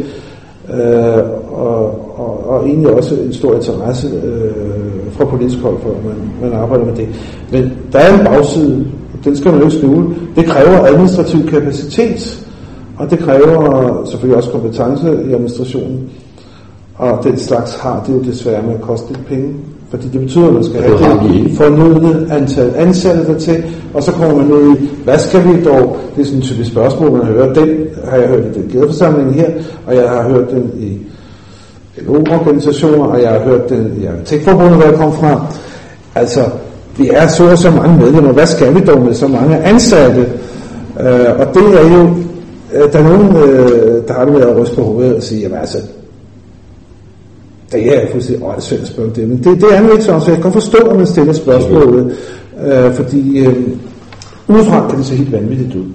og egentlig også en stor interesse fra politisk hold, for at man arbejder med det. Men der er en bagside, den skal man jo ikke skjule. Det kræver administrativ kapacitet, og det kræver selvfølgelig også kompetence i administrationen. Og den slags har det jo desværre med at koste lidt penge. Fordi det betyder, at man skal have det fornødne antal ansatte der til, og så kommer man ud i, hvad skal vi dog? Det er sådan en typisk spørgsmål, man hører. Den har jeg hørt i den gædeforsamling her, og jeg har hørt den i LO-organisationer, og jeg har hørt den i Arkitektforbundet, hvor jeg kom fra. Altså, vi er så mange medlemmer. Hvad skal vi dog med så mange ansatte? Og det er jo, der er nogen, der har det med at ryste på hovedet og sige, jamen altså, det er fuldstændig åndssvagt at spørge det, men det er nu ikke sådan, så jeg kan forstå, at man stiller spørgsmålet, fordi udefra kan det se helt vanvittigt ud.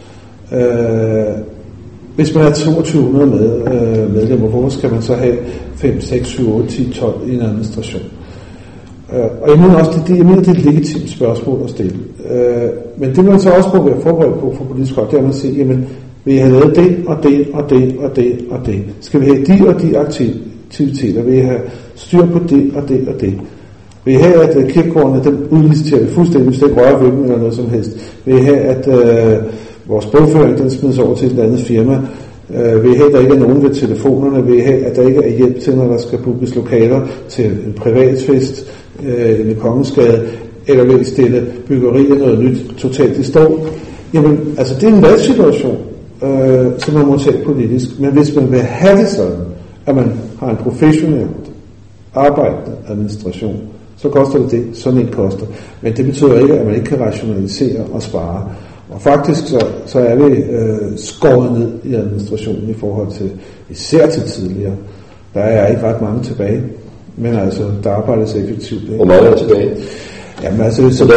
Hvis man er 2200 medlemmer, hvorfor skal man så have 5, 6, 7, 8, 10, 12 i en administration? Og jeg mener også, det er et legitimt spørgsmål at stille. Men det man så også må være forberedt på for politisk hold, det er at man siger, jamen, vil I have lavet det, og det, og det, og det, og det? Skal vi have de og de aktiviteter? Vil I have styr på det, og det, og det? Vil I have, at kirkegårdene, den udliciterer vi fuldstændig, hvis det ikke rører ved dem eller noget som helst? Vil I have, at vores bogføring, den smides over til et eller andet firma? Vil I have, at der ikke er nogen ved telefonerne? Vil I have, at der ikke er hjælp til, når der skal bookes lokaler til en privatfest i Kongensgade? eller vil stille byggerier noget nyt totalt i stå. Jamen, altså det er en valgsituation, som man må tage politisk. Men hvis man vil have det sådan, at man har en professionelt arbejdende administration, så koster det, sådan en koster. Men det betyder ikke, at man ikke kan rationalisere og spare. Og faktisk så er vi skåret ned i administrationen i forhold til, især til tidligere. Der er ikke ret mange tilbage, men altså, der arbejdes effektivt. Hvor mange er tilbage? Jamen altså, så det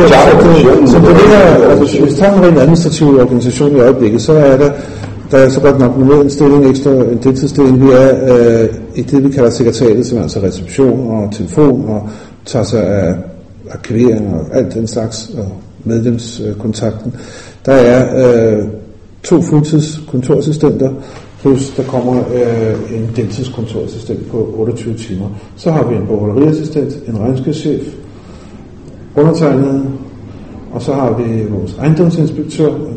her, hvis vi tager en administrativ organisation i øjeblikket, så er der er så godt nok en stilling ekstra, en deltidsstilling. Vi er i det, vi kalder sekretariatet, som er altså reception og telefon, og tager sig af arkivering og alt den slags, og medlemskontakten. Der er 2 fuldtids kontorassistenter, plus der kommer en deltidskontorassistent på 28 timer. Så har vi en bogholderiassistent, en regnskabschef, undertegnet, og så har vi vores ejendomsinspektør, en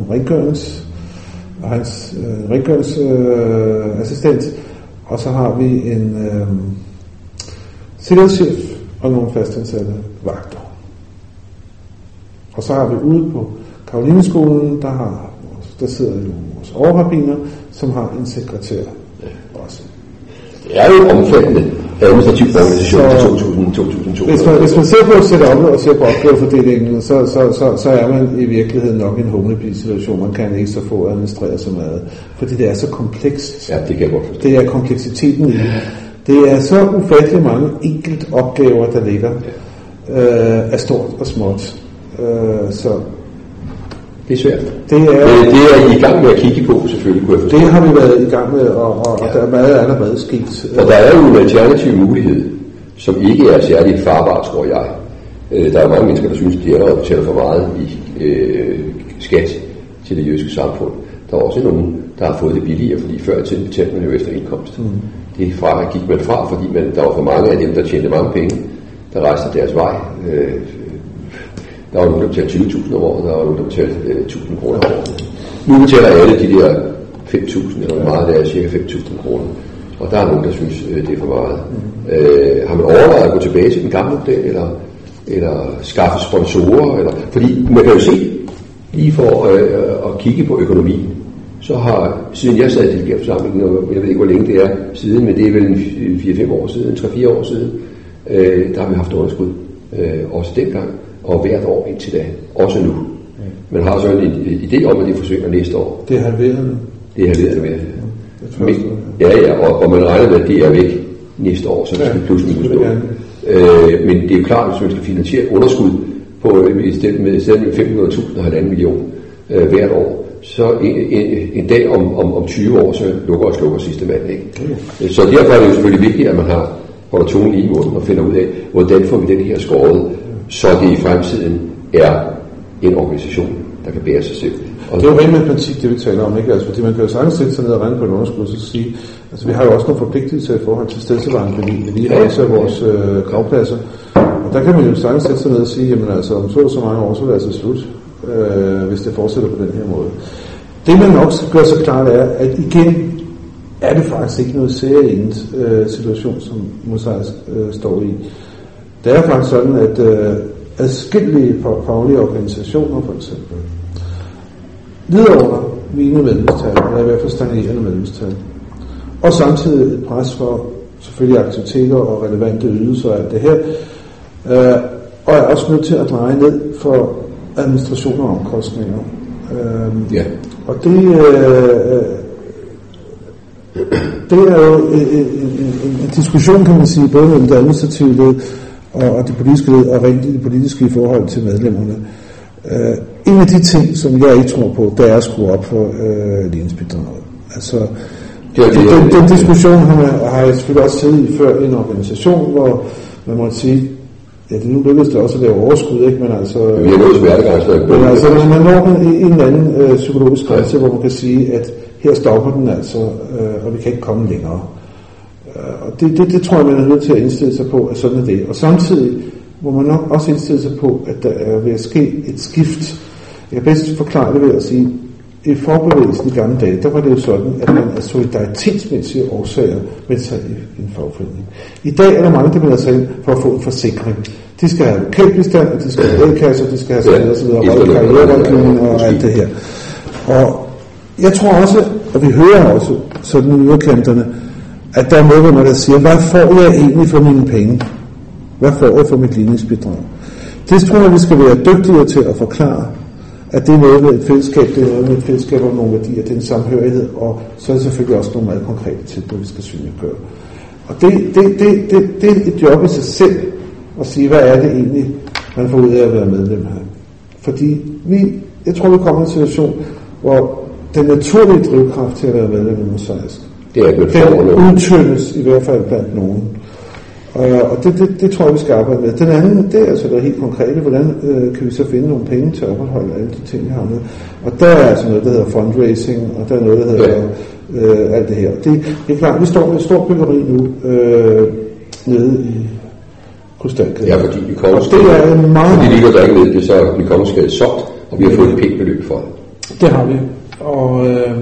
rengøringsassistent, og så har vi en sikkerhedschef og nogle fastansatte vagter. Og så har vi ude på Karolineskolen, der sidder jo vores overrabbiner, som har en sekretær også. Det er jo en omfattende administrativ organisation til 2002. Hvis man ser på setup'et og ser på opgavefordelingen, så er man i virkeligheden nok i en humlebi-situation. Man kan ikke så få administreret så meget, fordi det er så komplekst. Ja, det kan jeg godt forstå. Det er kompleksiteten i det. Det er så ufattelig mange enkelt opgaver, der ligger af stort og småt. Så det er svært. Det er I gang med at kigge på, selvfølgelig, kunne jeg forstå. Det har vi været i gang med, og der er meget allerede sket. Og der er jo en alternativ mulighed, som ikke er særligt farbar, tror jeg. Der er mange mennesker, der synes, at de allerede betaler for meget i skat til det jødiske samfund. Der er også nogen, der har fået det billigere, fordi før i tiden betalte man jo efter indkomst. Det gik man fra, fordi der var for mange af dem, der tjente mange penge, der rejste deres vej. Der var nogen, der betalte 20.000 om året, der var nogen, der betalte 1.000 kroner om året. Nu betaler alle de der 5.000, eller meget, der er cirka 5.000 kroner. Og der er nogen, der synes, det er for meget. Har man overvejet at gå tilbage til den gamle model, eller skaffe sponsorer? Fordi man kan jo se, lige for at kigge på økonomien, så har, siden jeg sad i delegatforsamlingen, og jeg ved ikke, hvor længe det er siden, men det er vel 4-5 år siden, 3-4 år siden, der har vi haft underskud, også dengang, og hvert år indtil da, også nu. Man har så en idé om, at det forsvinder næste år. Det er halveret. Det er halveret med. Og man regner med, at det er væk næste år, så det skal pludselig bestå. Men det er jo klart, hvis man skal finansiere et underskud på i stedet med 500.000 og 1,5 million hvert år, så en dag om 20 år, så lukker og slukker sidste mand, ikke? Så derfor er det jo selvfølgelig vigtigt, at man holder tungen i munden og finder ud af, hvordan får vi den her skåret, så det i fremtiden er en organisation, der kan bære sig selv. Og det er jo rent matematik, det vi taler om, ikke? Altså, fordi man kan jo sagtens sætte sig ned og regne på et underskud, og så sige, altså vi har jo også nogle forpligtelser i forhold til stedsevarenbevilling, vi har også vores gravpladser, og der kan man jo sagtens sætte sig ned og sige, jamen altså, om så mange år, så er det altså slut, hvis det fortsætter på den her måde. Det man nok skal gøre sig klart er, at igen er det faktisk ikke noget seriens situation, som Mosaisk står i. Det er faktisk sådan, at adskillige faglige organisationer for eksempel lider under mine medlemstal, eller i hvert fald stagnerende medlemstal. Og samtidig et pres for selvfølgelig aktiviteter og relevante ydelser og alt det her. Og er også nødt til at dreje ned for administration og omkostninger. Og det er jo en diskussion, kan man sige, både mellem det administrative led og det politiske led, og rent det politiske i forhold til medlemmerne. En af de ting, som jeg ikke tror på, det er at skrue op for ligningsbidraget. Altså, den diskussion har jeg selvfølgelig også siddet i før i en organisation, hvor man måtte sige, ja, det nu lykkedes det også at lave overskud, ikke? Men altså, vi har gået smertegangsværk. Men altså, man når en eller anden psykologisk grænse, hvor man kan sige, at her stopper den altså, og vi kan ikke komme længere. Og det tror jeg, man er nødt til at indstille sig på, at sådan er det. Og samtidig må man nok også indstille sig på, at der er ved at ske et skift. Jeg kan bedst forklare det ved at sige, i forbevægelsen i gamle dage, der var det jo sådan, at man af solidaritetsmæssige årsager meldte sig i en fagforening. I dag er der mange, der melder sig ind for at få en forsikring. De skal have lokalbistand, og de skal have A-kasser, de skal have sådan noget, så videre, karriererådgivning og alt det her. Og jeg tror også, og vi hører også sådan i yderkanterne, at der er medlemmer, der siger, hvad får jeg egentlig for mine penge? Hvad får jeg for mit ligningsbidrag? Det tror jeg, vi skal være dygtigere til at forklare, at det er noget med et fællesskab, det er noget med et fællesskab og nogle værdier, det er en samhørighed, og så er det selvfølgelig også nogle meget konkrete tilbud, vi skal synliggøre. Og det er et job i sig selv, at sige, hvad er det egentlig, man får ud af at være medlem her. Fordi jeg tror, vi kommer i en situation, hvor den naturlige drivkraft til at være medlem i Mosaisk, den udtyndes i hvert fald blandt nogen. Og det tror jeg, vi skal arbejde med. Den anden, det er altså det helt konkrete, hvordan kan vi så finde nogle penge til at opretholde alle de ting, vi har med. Og der er altså noget, der hedder fundraising, og der er noget, der hedder alt det her. Det er klart, vi står med et stort byggeri nu nede i Krystalgade. Ja, fordi vi kommer det er meget... Fordi vi ligger der ikke ned, det er så vi kommer skade solgt, og vi har fået et pænt beløb for det. Det har vi. Og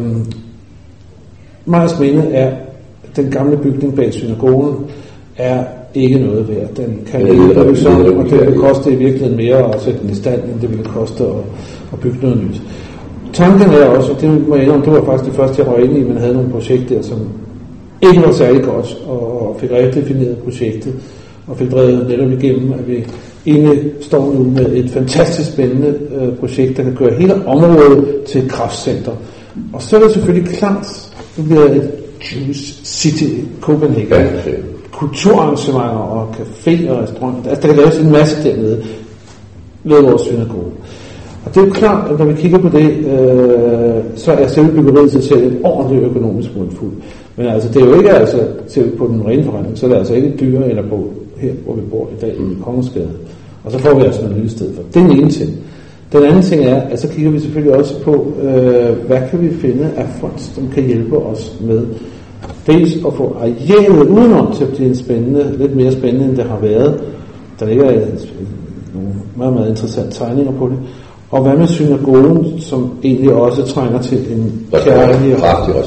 Mejers Minde er den gamle bygning bag synagogen, er ikke noget værd. Den kan ikke rives om, og det vil koste i virkeligheden mere at sætte den i stand, end det ville koste at bygge noget nyt. Tanken er også, og det må jeg indrømme, det var faktisk det første, jeg røg ind i, man havde nogle projekter, som ikke var særlig godt, og fik redefineret projektet, og fik drevet netop igennem, at vi egentlig står nu med et fantastisk spændende projekt, der kan gøre hele området til et kraftcenter. Og så er det selvfølgelig klart, det bliver et Jewish City Copenhagen. Ja. Kulturarrangementer og café og restaurant. Altså, der kan laves en masse dernede ved vores synagoge. Og det er jo klart, at når vi kigger på det, så er selve byggeriet til selv en ordentlig økonomisk mundfuld. Men altså, det er jo ikke altså, selv på den rene forretning, så er det altså ikke dyre eller på her, hvor vi bor i dag, i Kongensgade. Og så får vi altså noget nyt sted for. Det er den ene ting. Den anden ting er, at så kigger vi selvfølgelig også på, hvad kan vi finde af folk, som kan hjælpe os med dels at få arealet udenom til at blive en spændende, lidt mere spændende, end det har været. Der ligger nogle meget, meget interessante tegninger på det. Og hvad med synagogen, som egentlig også trænger til en kærlig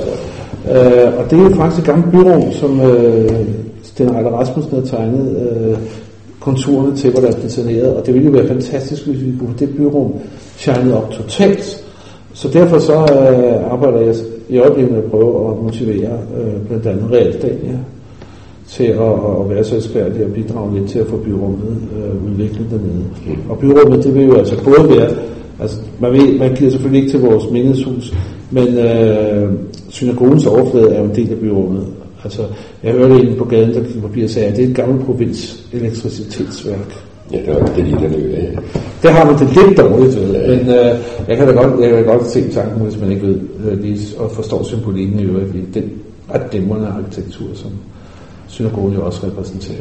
og det er jo faktisk et gammelt byrum, som Sten Ejler Rasmussen havde tegnet konturerne til, hvor der er detoneret. Og det ville jo være fantastisk, hvis vi kunne det byrum shined op totalt. Så derfor så arbejder jeg i øjeblikket med at prøve at motivere blandt andet Realstania til at være så ekspert og bidrage lidt til at få byrummet udviklet dernede. Og byrummet, det vil jo altså både være, altså man giver selvfølgelig ikke til vores menighedshus, men synagogens overflade er jo en del af byrummet. Altså, jeg hørte en på gaden, der gik forbi og sagde, at det er et gammelt provins elektricitetsværk. Ja, det er lige den ø. Der har man det lidt dårligt ved, men jeg kan da godt se tanken, hvis man ikke ved lige og forstår symbolikken i øvrigt i den ret dæmrende arkitektur, som synagogen jo også repræsenterer.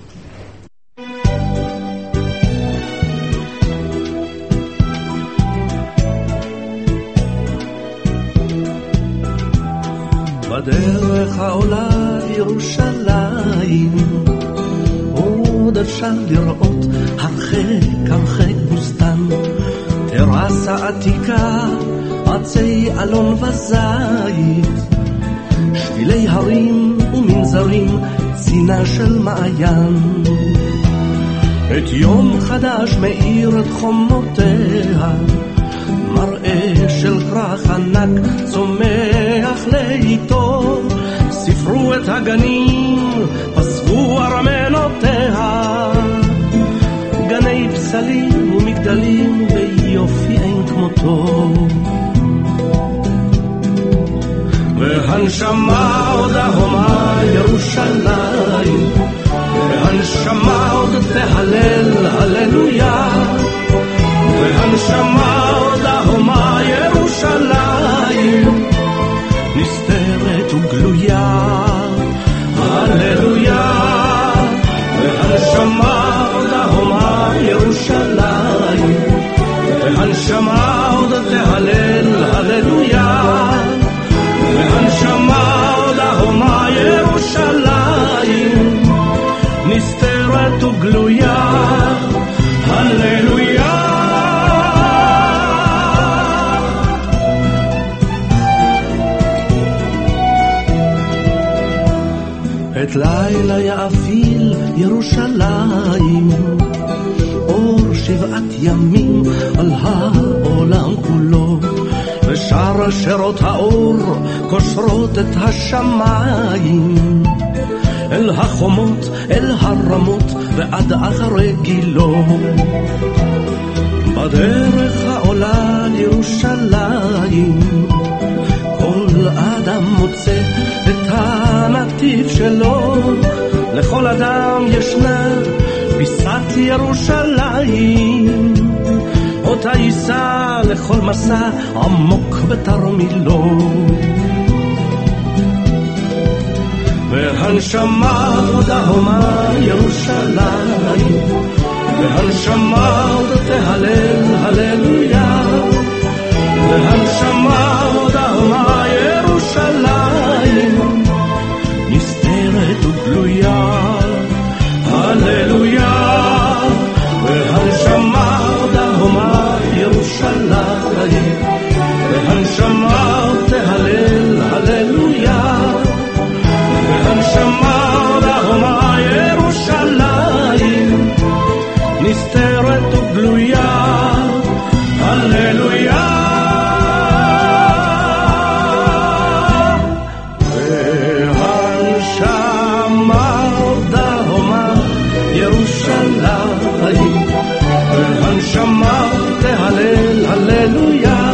בדרך העולה ירושלים עוד אפשר לראות הרחק בוסתן טרסה עתיקה עצי אלון וזית שבילי הרים ומנזרים צינה של מעיין את יום חדש מאיר את חומותיה מראה של כרך ענק צומח לאיתו ספרו את הגנים פסקו ארמנותיה גני פסלים ומגדלים ויופי אין כמותו והנשמה עוד ההומה ירושלים והנשמה עוד תהלל הללויה והנשמה עוד ההומה ירושלים נסתרת וגלויה הללויה והנשמה עוד ההומה ירושלים והנשמה עוד תהלל הללויה והנשמה עוד ההומה ירושלים נסתרת וגלויה הללויה את לילה יאפיל ירושלים, אור 7 ימים על העולם כולו, ושאר שירות האור קושרות את השמיים, אל החומות, אל הרמות ועד אחרי גילו. בדרך העולה לירושלים כל אדם מוצא את הנתיב שלו, לכל אדם ישנה פיסת ירושלים, אותה יישא לכל מסע עמוק בתרמילו. והנשמה דהומה ירושלים, והנשמה תהלל הללויה, והנשמה דהומה ירושלים, נסתרת וגלויה, הללויה. והנשמה דהומה ירושלים, והנשמה תהלל הללויה, והנשמה דהומה ירושלים, נסתרת וגלויה, הללויה. והנשמה דהומה ירושלים, והנשמה תהלל הללויה,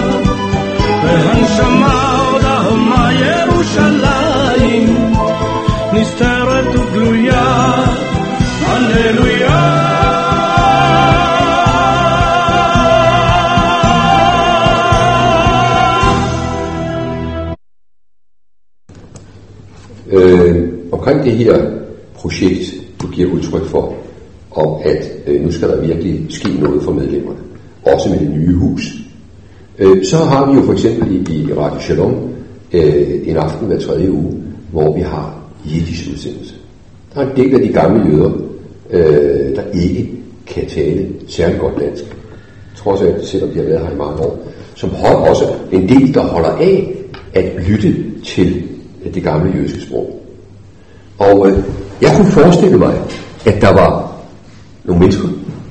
והנשמה דהומה ירושלים, נסתרת וגלויה, הללויה. Omkring det her projekt, du giver udtryk for, om at nu skal der virkelig ske noget for medlemmerne, også med det nye hus, så har vi jo for eksempel i Radio Shalom en aften hver 3. uge, hvor vi har jiddisch udsendelse. Der er en del af de gamle jøder, der ikke kan tale særlig godt dansk, trods alt, selvom de har været her i mange år, som holder også en del, der holder af at lytte til det gamle jødiske sprog. Og jeg kunne forestille mig, at der var nogle mennesker.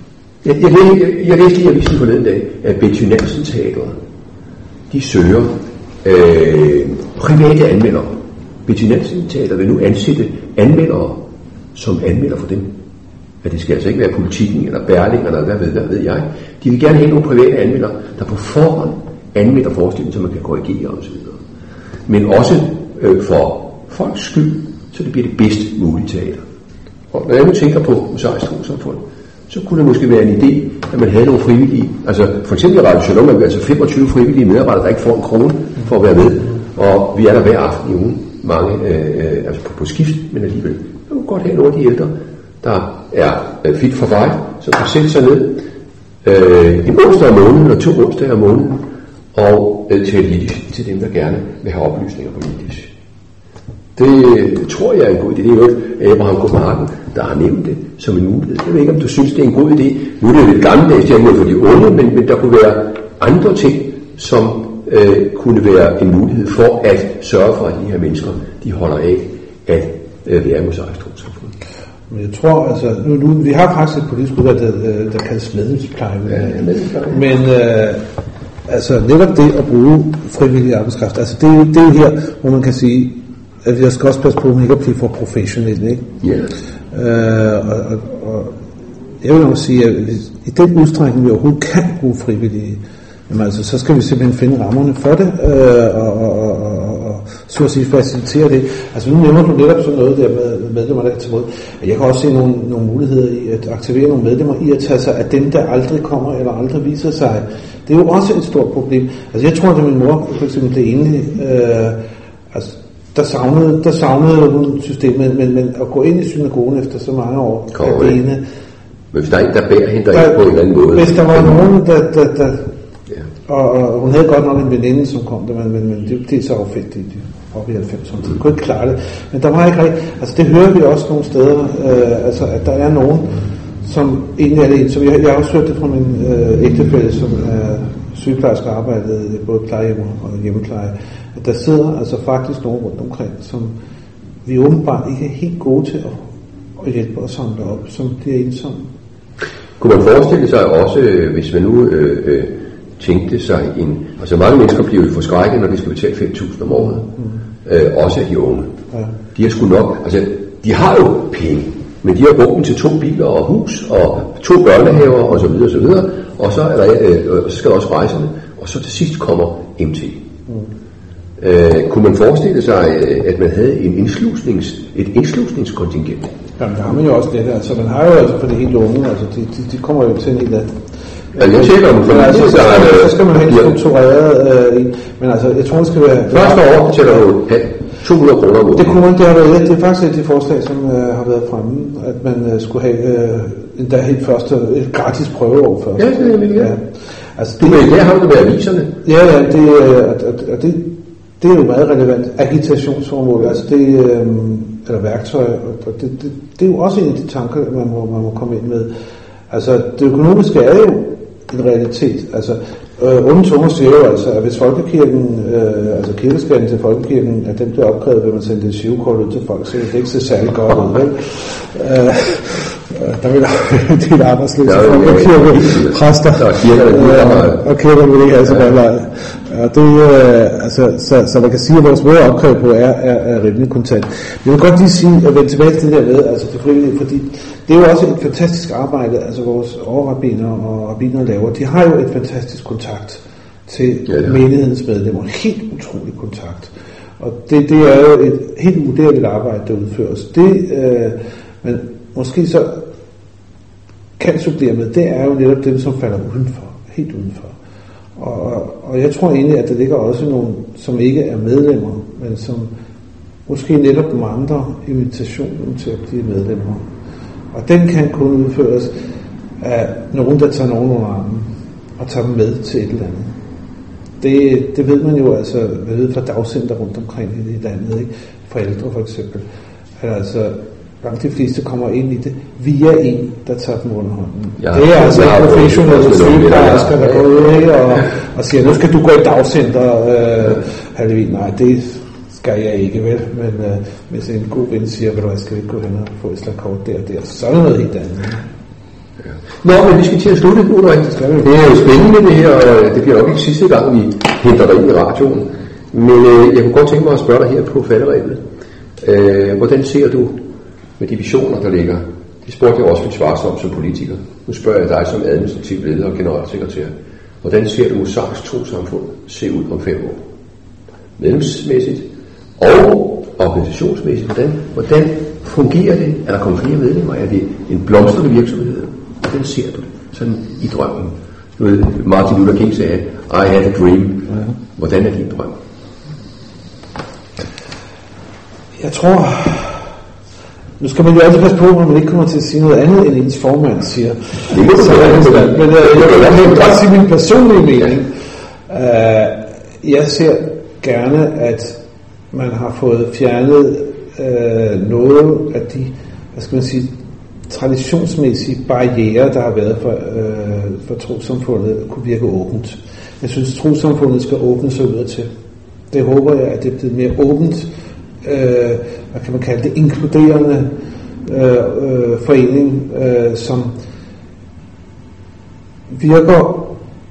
Jeg læste i avisen forleden dag, at Betty Nansen Teatret, de søger private anmeldere. Betty Nansen Teatret vil nu ansætte anmeldere, som anmelder for dem. At det skal altså ikke være Politikken eller Berling eller hvad ved jeg. De vil gerne have nogle private anmeldere, der på forhånd anmelder forestillingen, så man kan korrigere osv. Men også for folks skyld, så det bliver det bedst mulige teater. Og når jeg nu tænker på Mosaisk Trossamfund, så kunne det måske være en idé, at man havde nogle frivillige. Altså for eksempel i Radio Shalom, man vil altså 25 frivillige medarbejdere, der ikke får en krone for at være med. Og vi er der hver aften i ugen, mange altså på skift, men alligevel. Man kunne godt have nogle af de ældre, der er fit for fight, som kan sætte sig ned en onsdag om måneden eller 2 onsdage om måneden, og tale jiddisch til dem, der gerne vil have oplysninger på jiddisch. Det tror jeg er en god idé. Det er jo Abraham Gomarken, der har nævnt det som en mulighed. Jeg ved ikke, om du synes, det er en god idé. Nu er det jo lidt gammeldags, det er noget for de unge, men der kunne være andre ting, som kunne være en mulighed for at sørge for, at de her mennesker, de holder af at være Mosaisk Trossamfund. Men jeg tror, altså, nu vi har faktisk et politisk udvalg, der kaldes medlemspleje. Ja, medlemspleje. Men altså netop det at bruge frivillig arbejdskraft, altså det er jo her, hvor man kan sige, at jeg skal også passe på, at man ikke bliver for professionelt, ikke? Yeah. Og jeg vil nok sige, at i den udstrækning, vi overhovedet kan bruge frivillige, jamen altså, så skal vi simpelthen finde rammerne for det, og så at sige facilitere det. Altså nu nævner du netop sådan noget der med medlemmer der til måde. Jeg kan også se nogle muligheder i at aktivere nogle medlemmer i at tage sig af dem, der aldrig kommer eller aldrig viser sig. Det er jo også et stort problem. Altså jeg tror, at min mor for eksempel blev enlig, altså der savnede hun systemet, men at gå ind i synagogen efter så mange år alene. Men hvis der er en, der bærer hende der på en eller anden måde. Hvis der var nogen, der og hun havde godt nok en veninde, som kom der, men det er så affældigt oppe i 90'erne. De kunne ikke klare det. Men der var ikke rigtig, altså det hører vi også nogle steder, altså at der er nogen, som egentlig er det, som jeg har også hørt det fra min ægtefælle, som er sygeplejerske og arbejdede både plejehjem og hjemmepleje, at der sidder altså faktisk nogen rundt omkring, som vi åbenbart ikke er helt gode til at hjælpe og samle op, som det er ensomme. Kunne man forestille sig også, hvis man nu tænkte sig altså mange mennesker bliver jo forskrækket, når de skal betale 5.000 om året. Også de unge. Ja. De har sgu nok, altså de har jo penge, men de har brugt dem til 2 biler og hus og 2 børnehaver og så videre og så videre, og så skal der også rejserne, og så til sidst kommer MT. Kunne man forestille sig, at man havde et indslusningskontingent? Jamen, der har man jo også det der. Altså, man har jo altså for det helt unge, altså, de kommer jo til en helt andet. Ja, jeg tjekker dem, for altså, så skal man have struktureret men altså, jeg tror, det skal være... Første år tæller du 200 kroner. Det kunne man, det er faktisk et af de forslag, som har været fremme, at man skulle have endda helt første, et gratis prøveår først. Ja, det er det, ja. Altså, det har du med aviserne. Ja, det er jo meget relevant agitationsformål, altså det eller værktøj, og det er jo også en af de tanker, man må komme ind med. Altså det økonomiske er jo en realitet. Altså onde tunger siger jo altså, at hvis folkekirken, altså kirkeskatten til folkekirken, at den bliver opkrævet, vil man sende det shivkort ud til folk, så det ikke ser særlig godt ud, vel? Der vil en del arbejdsløse folkekirke, præster, og kirker vil ikke have så godt vej. Og det, så man kan sige, at vores måde at opkræve på er rimelig kontant. Jeg vil godt lige sige, at vende tilbage til det der med, altså det frivillige, fordi det er jo også et fantastisk arbejde, altså vores overrabbiner og rabbiner laver. De har jo et fantastisk kontakt til menighedens medlemmer. Helt utrolig kontakt. Og det er jo et helt uvurderligt arbejde, der udføres. Det, men måske så kan supplere med, det er jo netop dem, som falder udenfor. Helt udenfor. Og jeg tror egentlig, at der ligger også nogen, som ikke er medlemmer, men som måske netop mangler invitationen til at blive medlemmer. Og den kan kun udføres af nogen, der tager nogen under armen og tager dem med til et eller andet. Det ved man jo altså fra dagcenter rundt omkring i landet, ikke? Forældre for eksempel. Altså, langt de fleste kommer ind i det via en, der tager dem under hånden. Ja, det er altså professionelle sygeplejersker, der går ud og siger, nu skal du gå i dagcenter, Halvvin. Nej, det skal jeg ikke, vel? Men hvis en god ven siger, hvad du skal ikke gå hen og få et slagkort der og der, så er det noget helt andet. Ja. Nå, men vi skal til at slutte nu, det er jo spændende det her, og det bliver nok ikke sidste gang, vi henter dig ind i radioen. Men jeg kunne godt tænke mig at spørge dig her på falderebet. Hvordan ser du med de visioner, der ligger? Det spurgte jeg også svare om som politiker. Nu spørger jeg dig som administrativ leder og generalsekretær. Hvordan ser du Mosaisk Trossamfund se ud om 5 år? Medlemsmæssigt og organisationsmæssigt. Hvordan fungerer det? Er der kommet flere medlemmer? Er det en blomstrende virksomhed? Hvordan ser du det? Sådan i drømmen. Nu ved Martin Luther King sagde, I had a dream. Hvordan er din drøm? Jeg tror... Nu skal man jo altid passe på, når man ikke kommer til at sige noget andet, end ens formand siger. Men jeg kan godt sige min personlige mening. Jeg ser gerne, at man har fået fjernet noget af de, hvad skal man sige, traditionsmæssige barrierer, der har været for trossamfundet, kunne virke åbent. Jeg synes, trossamfundet skal åbne sig ud til. Det håber jeg, at det bliver mere åbent, hvad kan man kalde det, inkluderende forening, som virker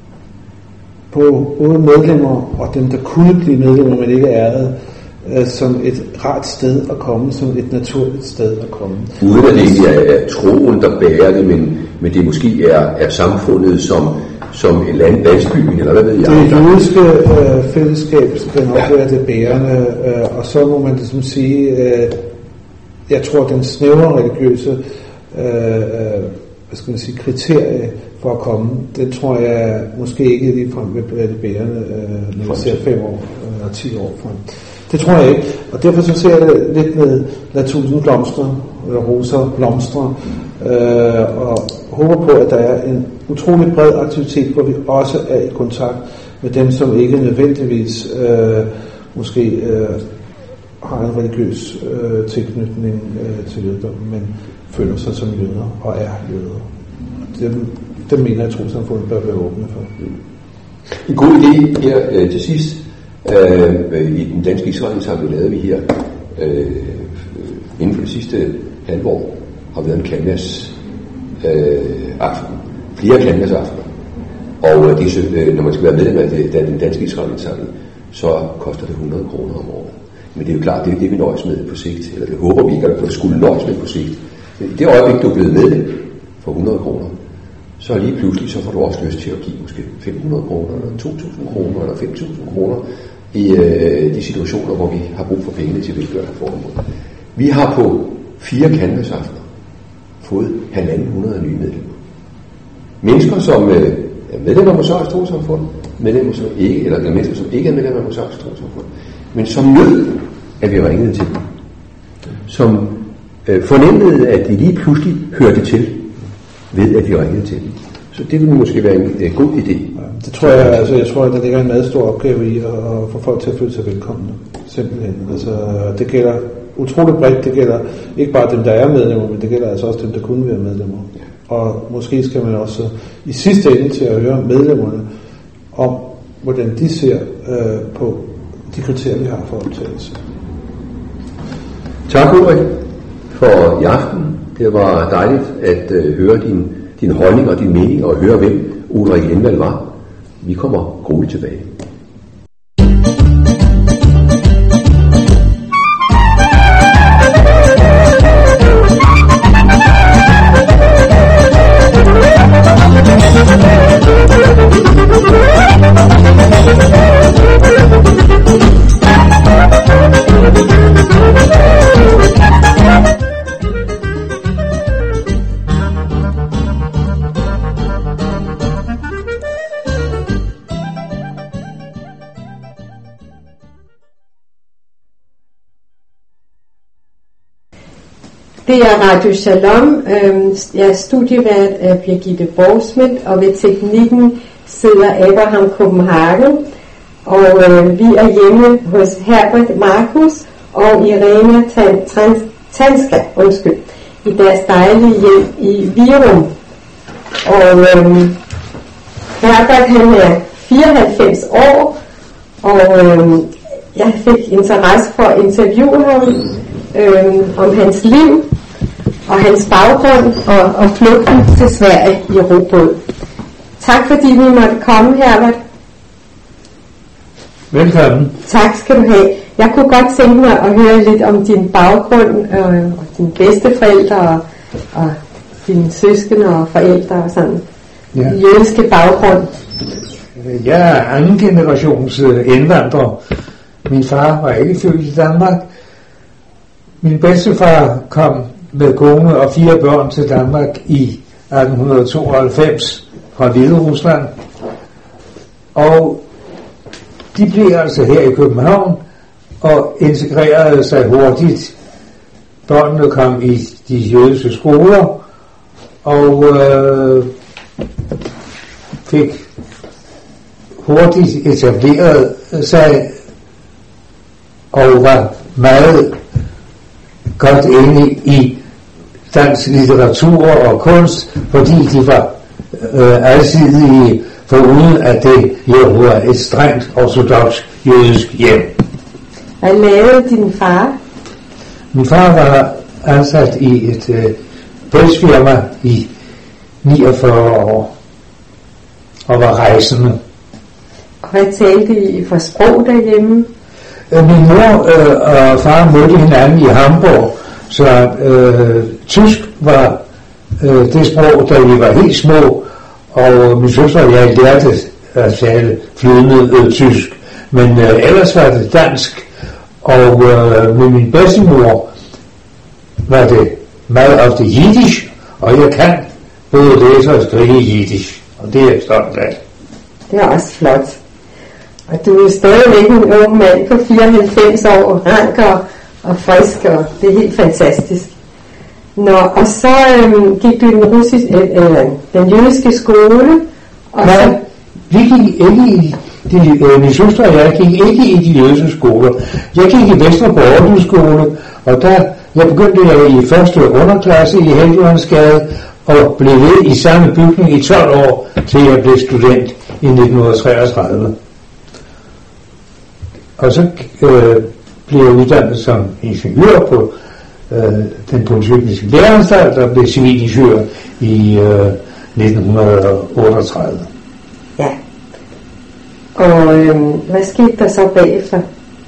på både medlemmer og dem, der kunne blive medlemmer, men ikke er det, som et rart sted at komme, som et naturligt sted at komme. Uden at det ikke er troen, der bærer det, men det måske er samfundet som landsbyen, eller hvad ved jeg? Det jødiske fællesskab skal nok være det bærende, og så må man ligesom sige, jeg tror, den snævre religiøse hvad skal man sige, kriterie for at komme, den tror jeg måske ikke ligefrem vil være det bærende, når man ser 5 år eller 10 år frem. Det tror jeg ikke, og derfor så ser jeg det lidt med lad tusind blomster, eller roser blomstre, og håber på, at der er en utrolig bred aktivitet, hvor vi også er i kontakt med dem, som ikke nødvendigvis måske har en religiøs tilknytning til jødedommen, men føler sig som jøder og er jøder. Dem mener jeg, at trossamfundet bør være åbne for. En god idé her til sidst. I den danske Israelindsamling lavede vi her inden for det sidste halve år har været en canvas aften. Flere canvas aftener. Og det, når man skal være medlem af den danske Israel-indsamling, så koster det 100 kroner om året. Men det er jo klart, det er det, vi nøjes med på sigt. Eller det håber vi ikke, at det skulle nøjes med på sigt. I det øjeblik, du er blevet medlem for 100 kroner, så lige pludselig, så får du også lyst til at give måske 500 kroner, eller 2.000 kroner, eller 5.000 kroner i de situationer, hvor vi har brug for pengene til velgørende formål. Vi har på 4 canvas-aftener fået 1.500 nye medlemmer. Mennesker, som er medlemmer af Mosaisk Trossamfund, medlemmer som ikke, eller mennesker, som ikke er medlemmer af Mosaisk Trossamfund, men som nød, at vi ringede til dem. Som fornemmede, at de lige pludselig hørte til, ved at vi ringede til dem. Så det ville måske være en god idé. Ja, det tror jeg, altså jeg tror, at der ligger en meget stor opgave i at få folk til at føle sig velkomne. Simpelthen. Altså, det gælder utroligt bredt. Det gælder ikke bare dem, der er medlemmer, men det gælder altså også dem, der kunne være medlemmer. Ja. Og måske skal man også i sidste ende til at høre medlemmerne om, hvordan de ser på de kriterier, vi har for optagelse. Tak, Ulrik, for i aften. Det var dejligt at høre din holdning og din mening, og høre, hvem Ulrik Lindvall var. Vi kommer grueligt tilbage. Det er Radio Shalom. Jeg er studievært af Birgitte Borsmith, og ved teknikken sidder Abraham Copenhagen. Og vi er hjemme hos Herbert Markus og Irena Tanska, i deres dejlige hjem i Virum. Og Herbert, han er 94 år, og jeg fik interesse for at interviewe ham om hans liv og hans baggrund og flugten til Sverige i robåd. Tak fordi vi måtte komme, Herbert. Velkommen. Tak skal du have. Jeg kunne godt tænke mig at høre lidt om din baggrund og dine bedsteforældre og dine søskende og forældre og sådan. Ja. Jødiske baggrund. Jeg er anden generations indvandrer. Min far var ikke født i Danmark. Min bedstefar kom med kone og 4 børn til Danmark i 1892 fra Hviderusland. Og de blev altså her i København og integrerede sig hurtigt. Børnene kom i de jødiske skoler og fik hurtigt etableret sig og var meget godt inde i dansk litteratur og kunst, fordi de var alsidige, foruden at det jo var et strengt ortodoks jødisk hjem. Hvad lavede din far? Min far var ansat i et pelsfirma i 49 år og var rejsende. Og hvad talte I for sprog derhjemme? Min mor og far mødte hinanden i Hamburg, så tysk var det sprog, da vi var helt små, og min søster og jeg lærte at tale flydende tysk, men ellers var det dansk, og med min bedstemor var det meget ofte jiddisch, og jeg kan både læse og skrive jiddisch, og det er jeg stolt af. Det er også flot. Og du er stadigvæk en ung mand på 94 år, rank og frisk, og det er helt fantastisk. Nå, og så gik du i den jødiske skole. Og nej, så vi gik ikke i min søster og jeg gik ikke i de jødiske skoler. Jeg gik i Vesterbro Aarhus skole, og jeg begyndte i første underklasse i Helgelandsgade, og blev ved i samme bygning i 12 år, til jeg blev student i 1933. Og så blev jeg uddannet som ingeniør på den polytekniske læreanstalt og blev civilingeniør i 1938. Ja. Og hvad skete der så bagefter?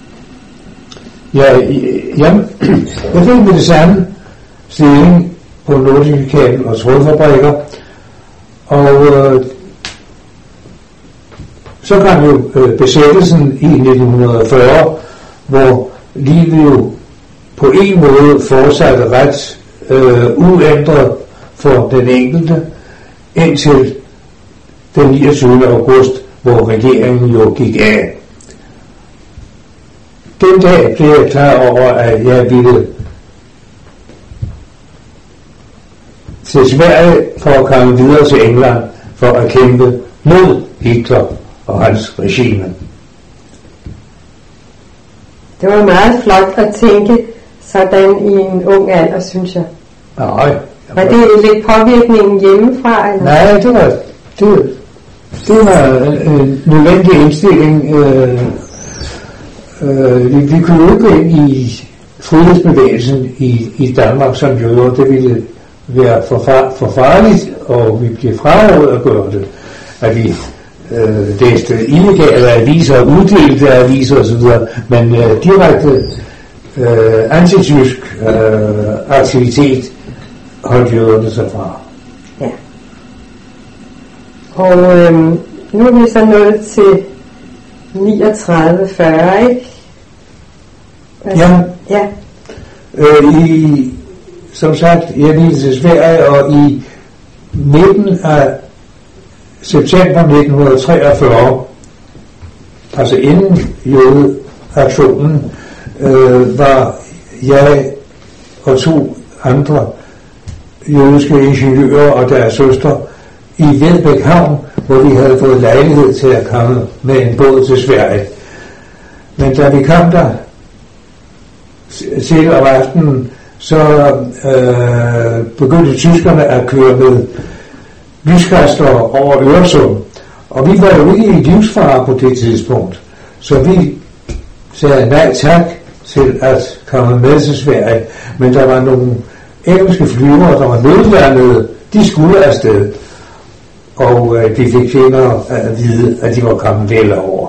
Jeg fik med det samme stilling på Nordisk Kabel og trådfabrikker, og så kom jo besættelsen i 1940, hvor livet jo på en måde fortsatte ret uændret for den enkelte, indtil den 29. august, hvor regeringen jo gik af. Den dag blev jeg klar over, at jeg ville til Sverige for at komme videre til England for at kæmpe mod Hitler og hans regime. Det var meget flot at tænke sådan i en ung alder, synes jeg. Nej. Var det lidt påvirkningen hjemmefra? Eller? Nej, det var en nødvendig indstilling. Vi kunne jo ikke gå ind i frihedsbevægelsen i Danmark som jøder. Det ville være for farligt, og vi blev frarådet at gøre det. At vi læste illegale aviser, uddelte aviser osv., men direkte antitysk aktivitet holdt jøderne sig fra. Ja. Og nu er vi så nået til 39-40, ikke? Ja. Ja. Som sagt, jeg ville til Sverige, og i midten af september 1943, altså inden jødeaktionen, var jeg og 2 andre jødiske ingeniører og deres søster i Vedbæk Havn, hvor vi havde fået lejlighed til at komme med en båd til Sverige. Men da vi kom der til om aftenen, så begyndte tyskerne at køre med lyskaster over Øresund. Og vi var jo ikke i livsfare på det tidspunkt. Så vi sagde nej tak til at komme med til Sverige. Men der var nogle engelske flyvere, der var nødværnede, de skulle afsted. Og vi fik senere at vide, at de var kommet vel over.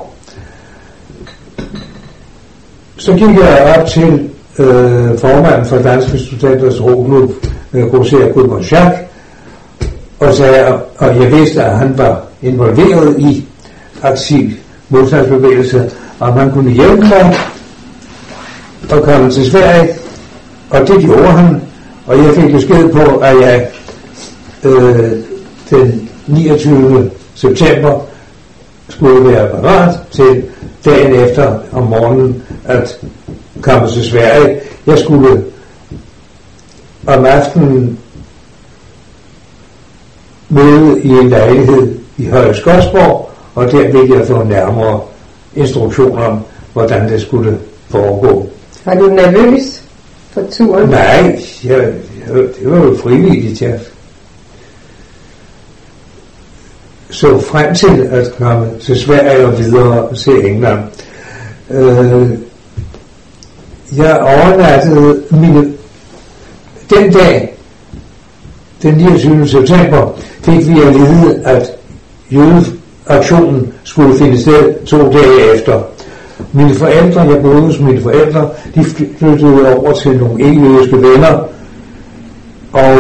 Så gik jeg op til formanden for Danske Studenters Råklub, Roger Gudmund-Schack, og sagde, og jeg vidste, at han var involveret i aktiv modstandsbevægelse, om han kunne hjælpe mig at komme til Sverige, og det gjorde han, og jeg fik besked på, at jeg den 29. september skulle være parat til dagen efter om morgenen at komme til Sverige. Jeg skulle om aftenen møde i en lejlighed i Høje Skodsborg, og der ville jeg få nærmere instruktioner om, hvordan det skulle foregå. Var du nervøs for turen? Nej, det var jo frivilligt. Jeg så frem til at komme til Sverige og videre til England. Jeg overnattede den dag, den 29. september, fik vi at vide, at jødeaktionen skulle finde sted 2 dage efter. Mine forældre, jeg boede hos mine forældre, de flyttede over til nogle ikke-jødiske venner, og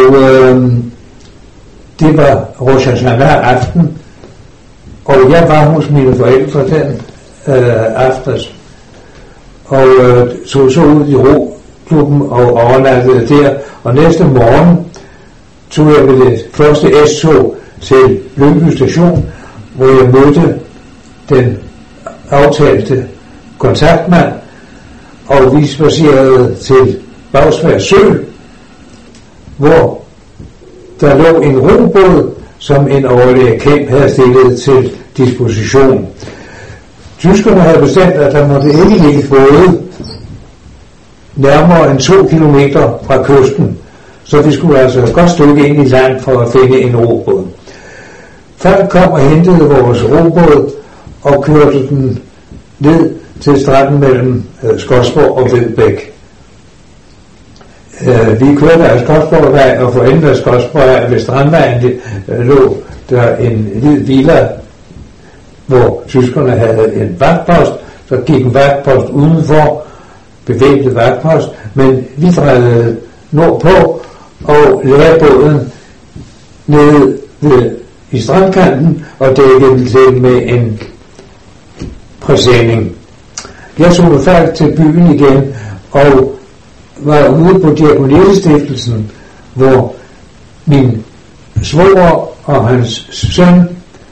det var Rosh Hashanah aften, og jeg var hos mine forældre den aftes, og tog så ud i roklubben og overnattede der, og næste morgen tog jeg ved det første S-tog til Lyngby station, hvor jeg mødte den aftalte kontaktmand, og vi spacerede til Bagsværd Sø, hvor der lå en robåd, som en overlæge Kemp havde stillet til disposition. Tyskerne havde bestemt, at der måtte ikke ligge både nærmere end 2 kilometer fra kysten, så vi skulle altså et godt stykke ind i land for at finde en robåd. Folk kom og hentede vores robåd og kørte den ned til stranden mellem Skodsborg og Vedbæk. Vi kørte af Skodsborgvej, og for enden af Skodsborgvej ved Strandvejen lå der en hvid villa, hvor tyskerne havde en vagtpost. Så gik en vagtpost udenfor, bevæbnet vagtpost, men vi drejede nordpå og lagde båden nede i strandkanten og dækkede den til med en præsending. Jeg tog mig færdig til byen igen og var ude på Diakonissestiftelsen, hvor min svoger og hans søn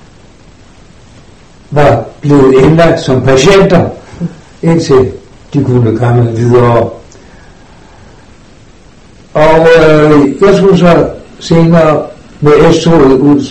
var blevet indlagt som patienter, indtil de kunne komme videre. Og jeg skulle så senere med S-toget ud,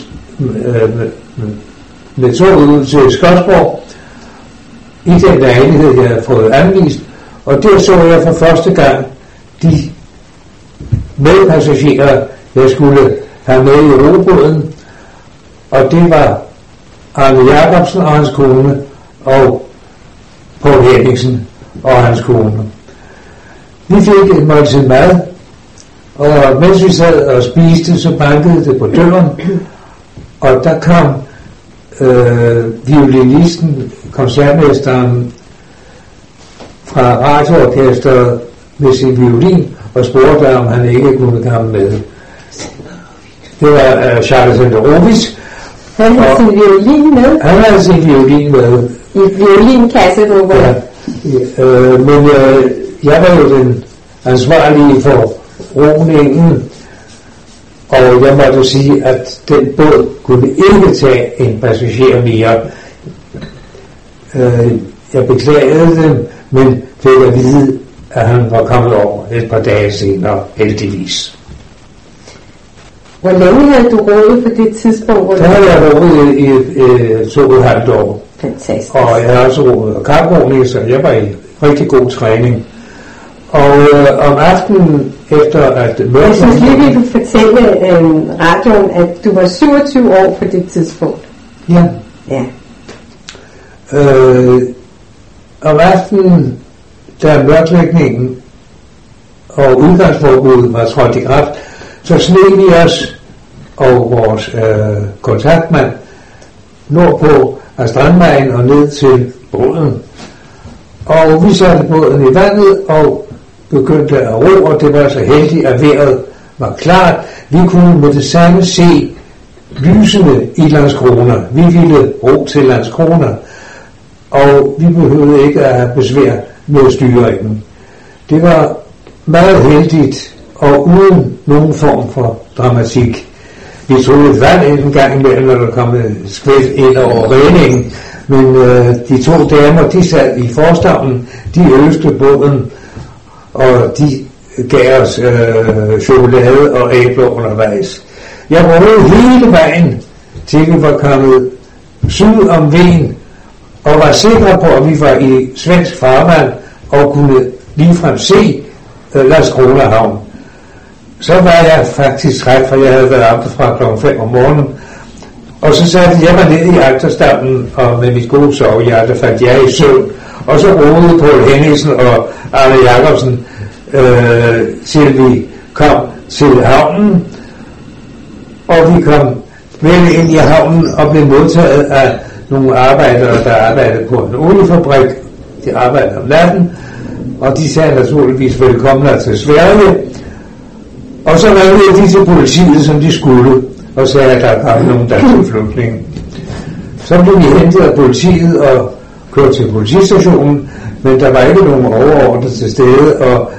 med toget ud til Skodsborg, i den lejlighed, jeg havde fået anvist, og der så jeg for første gang de medpassagerer, jeg skulle have med i robåden, og det var Arne Jacobsen og hans kone, og Poul Henningsen og hans kone. Vi fik et måltid mad, og mens vi sad og spiste, så bankede det på døren, og der kom violinisten, koncertmesteren fra radioorkestret med sin violin og spurgte, om han ikke kunne komme med. Det var Charles Senderovic. Han havde sin violin med? Han havde sin violin med. I violinkasse, du var? Ja, men jeg var jo den ansvarlige for roningen, og jeg måtte sige, at den båd kunne ikke tage en passager mere. Jeg beklagede dem, men fik at vide, at han var kommet over et par dage senere, heldigvis. Hvor længe havde du roet på det tidspunkt? Der havde jeg roet i 2,5 år. Fantastisk. Og jeg har også roet kaproning, så jeg var i rigtig god træning. Og om aftenen efter at mørke... Jeg synes lige, vi kunne fortælle radioen, at du var 27 år på det tidspunkt. Ja. Ja. Om aftenen, da mørklægningen og udgangsforbuddet var trådt i kraft, så sneg vi os og vores kontaktmand nordpå af Strandvejen og ned til båden. Og vi satte båden i vandet og begyndte at ro, og det var så heldigt, at vejret var klart. Vi kunne med det samme se lysene i Landskrona. Vi ville ro til Landskrona, og vi behøvede ikke at have besvær med styringen. Det var meget heldigt og uden nogen form for dramatik. Vi tog et vand en gang imellem, når der kom et skvæt ind over regningen, men de to damer, de sad i forstavnen, de øste båden, og de gav os chokolade og æbler undervejs. Jeg roede hele vejen, til vi var kommet syd om Ven, og var sikre på, at vi var i svensk farvand, og kunne ligefrem se Landskrona havn. Så var jeg faktisk træt, for jeg havde været oppe fra kl. 5 om morgenen, og så satte jeg mig ned i agterstammen, og med mit gode sovehjerte fandt jeg i søvn, og så roede Poul Henningsen og Arne Jacobsen, til vi kom til havnen, og vi kom vel ind i havnen og blev modtaget af nogle arbejdere, der arbejdede på en oliefabrik. De arbejdede om natten, og de sagde naturligvis velkommen til Sverige. Og så ringede de til politiet, som de skulle, og sagde, at der kom nogle danske flygtninge. Så blev vi hentet af politiet og kørt til politistationen, men der var ikke nogen overordnet til stede, og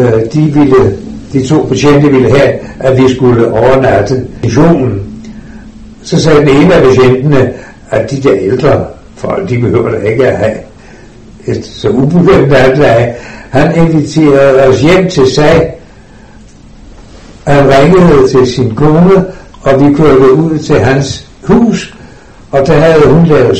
de to betjente ville have, at vi skulle overnatte missionen. Så sagde den ene af betjentene, at de der ældre folk, de behøver da ikke at have et så ubekvemt natleje. Han inviterede os hjem til sig. Han ringede til sin kone, og vi kørte ud til hans hus, og der havde hun lavet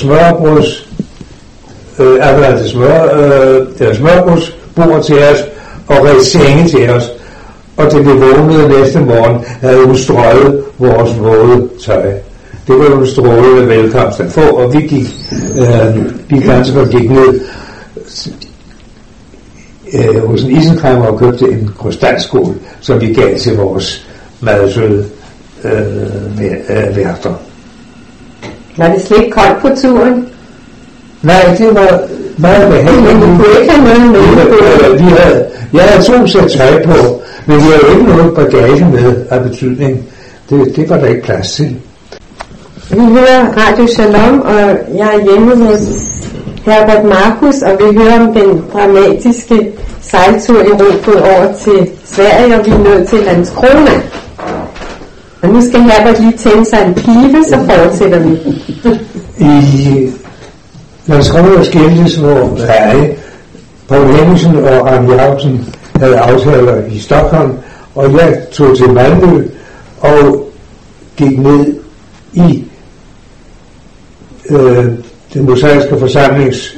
smørbrødsbord til os, og redt senge til os. Og da vi vågnede næste morgen, havde hun strøget vores våde tøj. Det var jo en strålende velkomst at få, og vi gik ganske og gik ned. hos en isenkræmmer og købte en krystalskål, som vi gav til vores madsøde værter. Var det slet ikke koldt på turen? Nej, det var meget behageligt. Men du kunne ikke have noget med? Jeg havde 2 sæt tøj på, men vi havde ikke noget bagage med af betydning. Det var der ikke plads til. Vi hører Radio Shalom, og jeg er hjemme hos Herbert Markus, og vi hører om den dramatiske sejltur i robåd over til Sverige, og vi er nået til Landskrona. Og nu skal Herbert lige tænde sig en pibe, så fortsætter vi. I Landskrona skiltes, hvor Poul Henningsen og Arne Jacobsen havde aftaler i Stockholm, og jeg tog til Malmø og gik ned i den mosaiske forsamlings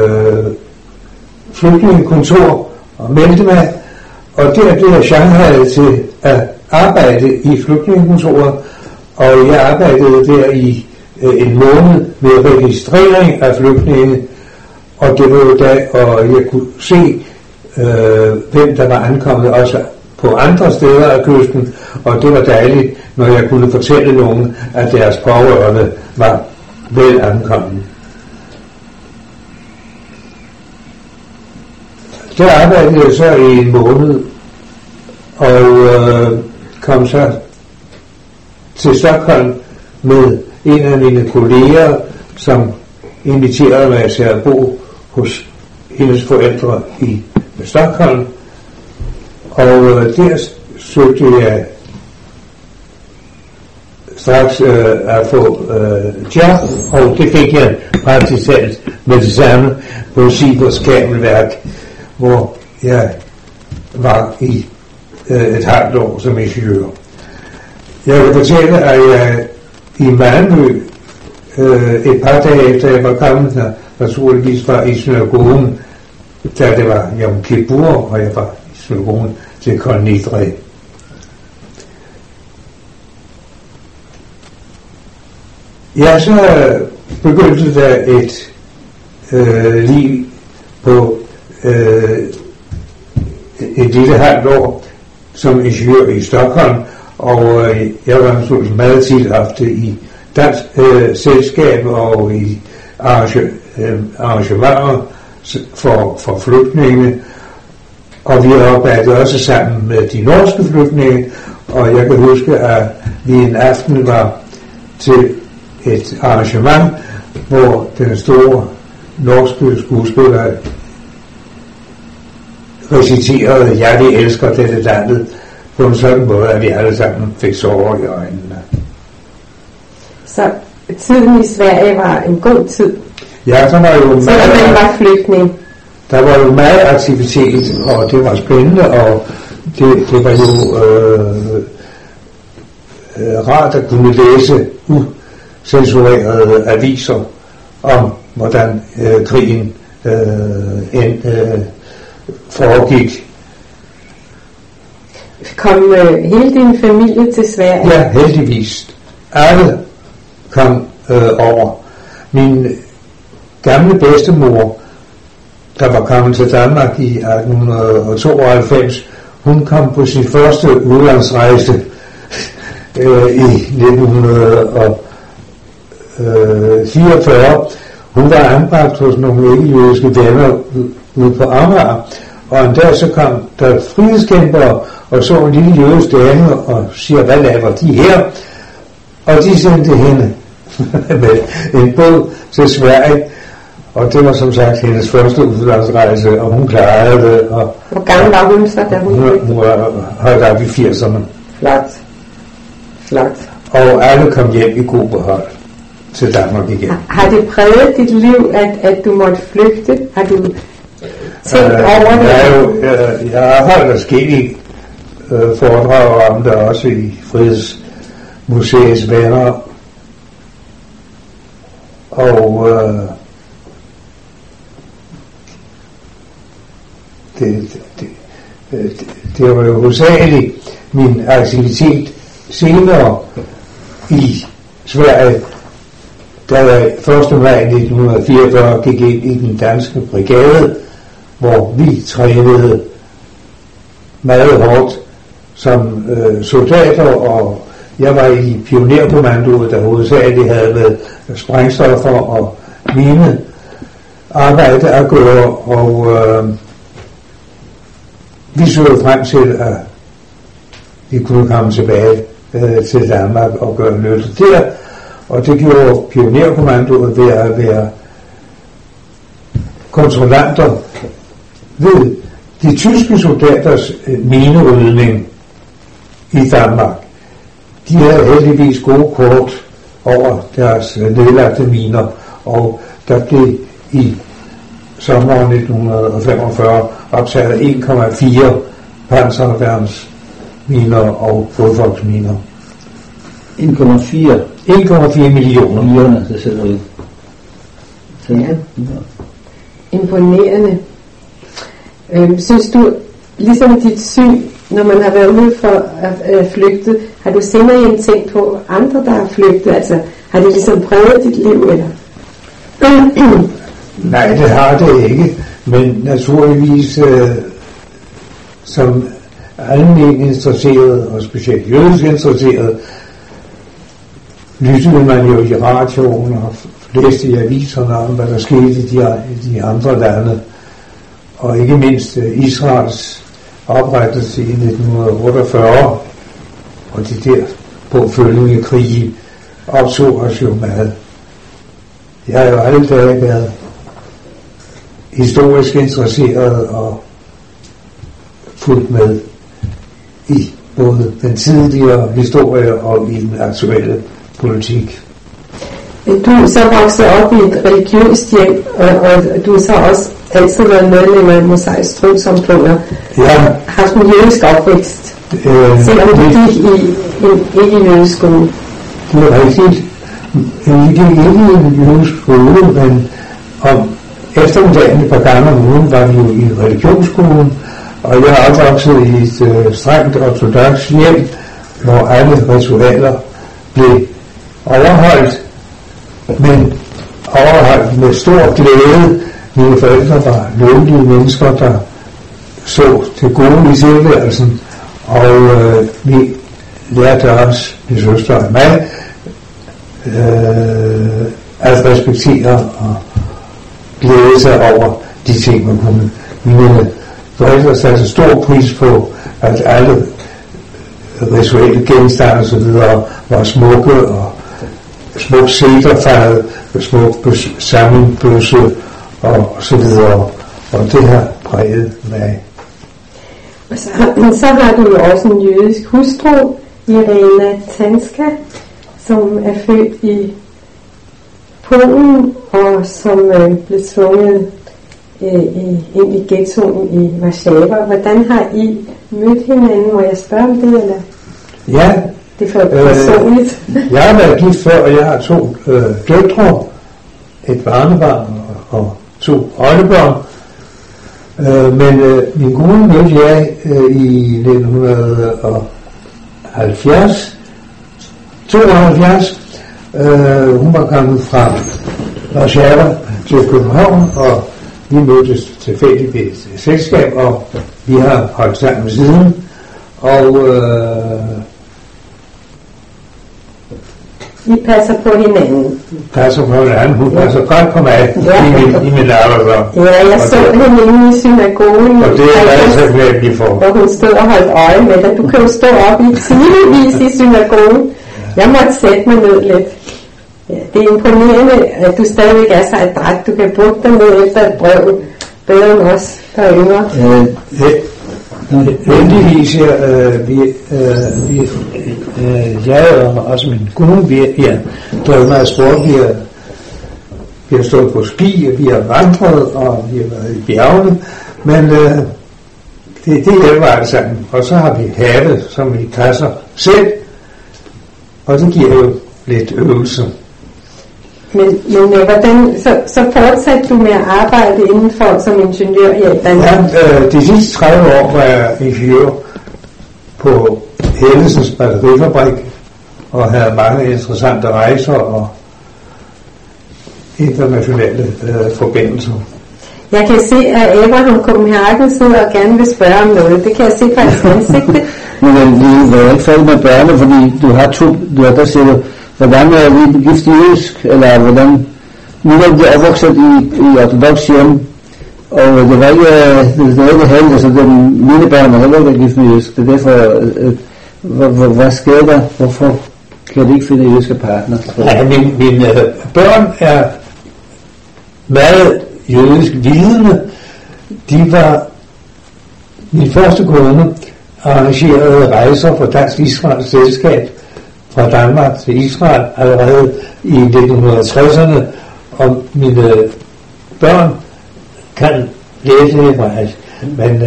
flygtningekontor og meldte mig, og der blev jeg Shanghai til at arbejde i flygtningekontoret, og jeg arbejdede der i en måned med registrering af flygtninge, og det var jo da, og jeg kunne se, hvem der var ankommet også på andre steder af kysten, og det var dejligt, når jeg kunne fortælle nogen, at deres pårørende var vel ankommet. Der arbejdede jeg så i en måned, og kom så til Stockholm med en af mine kolleger, som inviterede mig til at bo hos hendes forældre i Stockholm, og der søgte jeg straks at få job, og det fik jeg praktisk talt med det samme på Sibers kabelværk, hvor jeg var i et halvt år som ingeniør. Jeg vil fortælle, at jeg i Malmø et par dage efter jeg var kommet der, naturligvis var i synagogen, da det var Yom Kippur, og jeg var i synagogen til Kol Nidre. Jeg så begyndte der et liv på et lille halvt år som ingeniør i Stockholm, og jeg var naturligvis meget tit haft det i dansk selskab og i arrangementer for flygtninge, og vi arbejdede også sammen med de norske flygtninge, og jeg kan huske, at vi en aften var til et arrangement, hvor den store norske skuespiller reciterede "Jeg vi elsker dette landet" på en sådan måde, at vi alle sammen fik sorger i øjnene. Så tiden i Sverige var en god tid? Ja, der var jo meget, man var flygtning. Der var jo meget aktivitet, og det var spændende, og det var jo rart at kunne læse ucensurerede aviser om, hvordan krigen foregik. Kom hele din familie til Sverige? Ja, heldigvis. Alle kom over. Min gamle bedstemor, der var kommet til Danmark i 1892, hun kom på sin første udlandsrejse i 1944. Hun var anbragt hos nogle ikke-jødiske venner ude på Amager, og en dag så kom der frihedskæmpere og så en lille jødisk dame og siger, hvad laver de her? Og de sendte hende med en båd til Sverige, og det var som sagt hendes første udlandsrejse, og hun klarede det. Og hvor gammel var hun så, da hun var højt op i 80'erne. Flot. Og alle kom hjem i god behold til Danmark igen. Har det præget dit liv, at du måtte flygte? Har du tænkt over det? Jeg har holdt forskellige foredrag om det, også i Frihedsmuseets venner. Og det var jo hovedsageligt min aktivitet senere i Sverige, da jeg 1. maj 1944 gik ind i den danske brigade, hvor vi trænede meget hårdt som soldater, og jeg var i pionerkommandoet, der hovedsageligt havde med sprængstoffer og mine arbejde at gøre, og vi så frem til, at vi kunne komme tilbage til Danmark og gøre nytte der, og det gjorde pionerkommandoet ved at være kontrollanter ved de tyske soldaters minerydning i Danmark. De havde heldigvis gode kort over deres nedlagte miner, og der blev i sommeren 1945 opsat 1,4 panserværnsminer og fodfolksminer. 1,4 millioner. Det sætter ud. Ja. Imponerende. Synes du, ligesom dit syn, når man har været ude for at flygte, har du senere tænkt på andre, der har flygtet? Altså, har det ligesom præget dit liv, eller? Nej, det har det ikke, men naturligvis som almen interesseret, og specielt jødisk interesseret, lyttede man jo i radioen og læste i aviserne om, hvad der skete i de andre lande, og ikke mindst Israels oprettelse i 1948, og de der påfølgende krige optog os jo meget. Jeg har jo alle dage været historisk interesseret og fulgt med i både den tidligere historie og i den aktuelle politik. Du er så vokset op i et religiøst hjem, og du har så også altid været medlem af Mosaisk Trossamfundet. Ja. Har haft en jødisk opvækst, selvom du gik ikke i jødisk skole. Det er rigtigt. Jeg gik ikke i en jødisk skole, men om eftermiddagen et par gange om ugen var vi jo i religionsskolen, og jeg er opvokset i et strengt ortodoks hjem, hvor alle ritualer blev overholdt, men overholdt med stor glæde. Mine forældre var lovlige mennesker, der så til gode i tilværelsen, og vi lærte os, min søster og mig, at respektere og glæde sig over de ting, man kunne. Mine forældre satte stor pris på, at alle rituelle genstande og så videre var smukke, og smuk cederfad, smuk sammenbøsse og så videre, og det har præget mig. Og så har du jo også en jødisk hustru, Irena Tanska, som er født i Polen, og som blev tvunget ind i ghettoen i Warszawa. Hvordan har I mødt hinanden? Må jeg spørge om det, eller? Ja. Det er for personligt. Jeg har været gift før, og jeg har 2 døtre, et barnebarn og 2 oldebørn. Men min kone mødte jeg i 1972. Hun var kommet fra Warszawa til København, og vi mødtes tilfældigt ved et selskab, og vi har holdt sammen siden. Og I passer på hinanden. Passer på hinanden. Hun passer godt på mig i min alder. Ja, jeg så hende inde i synagogen. Og det er jeg altså glad for. Hvor hun stod og holdt øje med dig. Du kan jo stå op i timevis i synagogen. Jeg måtte sætte mig ned lidt. Ja, det er imponerende, at du stadigvæk er så adræt. Du kan bruge dig ned efter et brev. Bedre end os, der er yngre. Heldigvis, jeg og også min kone, vi har drevet meget sport, vi har stået på ski, og vi har vandret, og vi har været i bjergene, men det hjælper alt sammen. Og så har vi havet, som vi passer selv, og det giver jo lidt øvelse. Men hvordan, så fortsatte du med at arbejde indenfor som ingeniør i Danmark? Ja, de sidste 30 år var jeg ingeniør på Hellesens batterifabrik, og havde mange interessante rejser og internationale forbindelser. Jeg kan se, at Abraham Copenhagen sidder og gerne vil spørge om noget. Det kan jeg se fra hans ansigte. Men vi var ikke færdig med børne, fordi du har der siger du, hvordan er vi gift jødisk, eller hvordan nu er det opvokset i ortodox hjem, og det var ikke heldigt, så mine børn er heller ikke gift med jødisk. Det er derfor, hvad sker der? Hvorfor kan de ikke finde jødiske partner? Ja, mine børn er meget jødisk vidende. De var min første kone arrangerede rejser for Dansk Israels Selskab fra Danmark til Israel allerede i 1960'erne, og mine børn kan læse hebraisk, men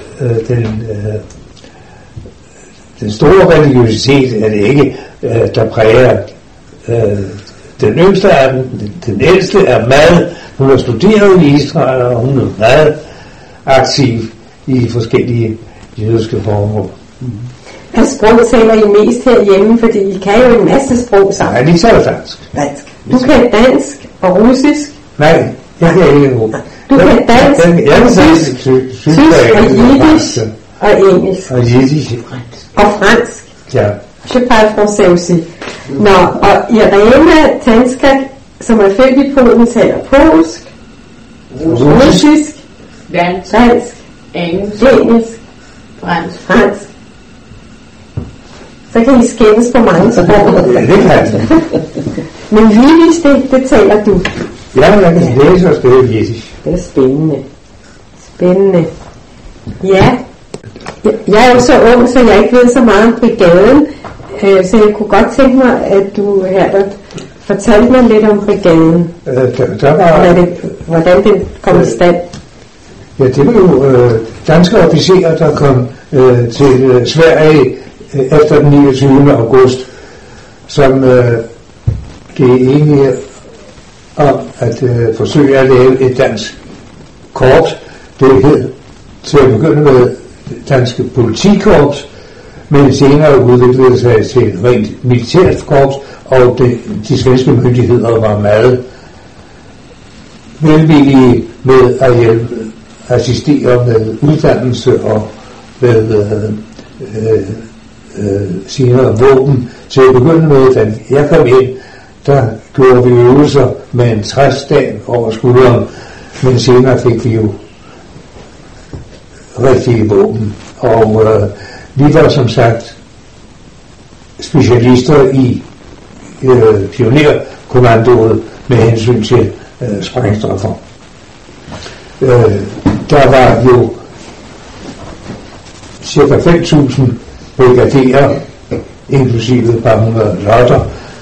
den store religiøsitet er det ikke, der præger. Den yngste er den ældste er meget, hun har studeret i Israel, og hun er meget aktiv i forskellige jødiske former. Hvad sprog taler I mest herhjemme, fordi I kan jo en masse sprog sammen? Nej, de taler dansk. Dansk. Du kan dansk og russisk? Nej, jeg kan ikke russisk. Du kan dansk, tysk og jiddisch og engelsk. Og jiddisch. Og fransk. Ja. Je parle français aussi. Nå, og Irena Tanskak, som er født i Polen, taler polsk, russisk, dansk, engelsk, fransk. Så kan I skændes på mange sprog. Ja, det kan jeg. Men jiddisch, det taler du. Ja, jeg kan læse og skrive jiddisch. Det er spændende. Spændende. Ja. Jeg er jo så ung, så jeg ikke ved så meget om brigaden. Så jeg kunne godt tænke mig, at du her fortalte mig lidt om brigaden. Der var, hvordan den kom i stand. Ja, det var jo danske officerer, der kom til Sverige efter den 29. august, som blev enige om at forsøge at lave et dansk korps. Det hed til at begynde med danske politikorps, men senere udviklede sig til et rent militært korps, og de svenske myndigheder var meget velvillige med at hjælpe, assistere med uddannelse og med senere våben. Til at begynde med, da jeg kom ind, der gjorde vi øvelser med en træstav over skulderen, men senere fik vi jo rigtige våben. Og vi var som sagt specialister i pionerkommandoet med hensyn til sprængstoffer. Der var jo cirka 5.000 brigaderer, inklusive et par hundrede lotter.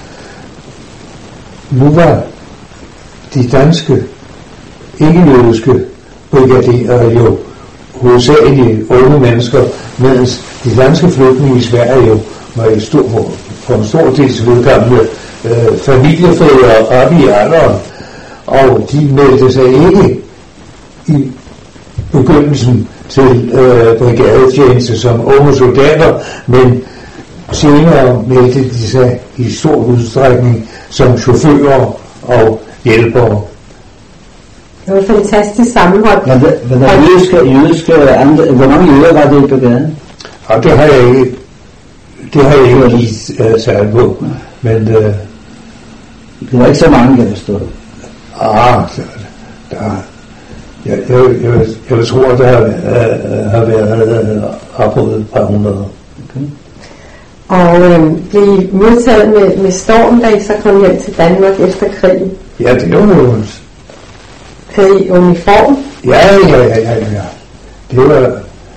Nu var de danske, ikke-jødiske brigaderer jo hovedsageligt unge mennesker, mens de danske flygtninge i Sverige jo var for en stor dels vedkommende familiefædre op i alderen, og de meldte sig ikke i begyndelsen til brigadetjeneste som unge soldater, men senere meldte de sig i stor udstrækning som chauffører og hjælpere. Det var et fantastisk sammenhold. Hvor mange jøder var det i brigaden? Og det har jeg ikke lige sat på, men det var ikke så mange, kan jeg forstå. Jeg tror, der har været oprådet et par hundrede. Okay. Og blev I modtaget med storm, da I så kom hjem til Danmark efter krigen? Ja, det var jo. Havde I uniform? Ja. Det var.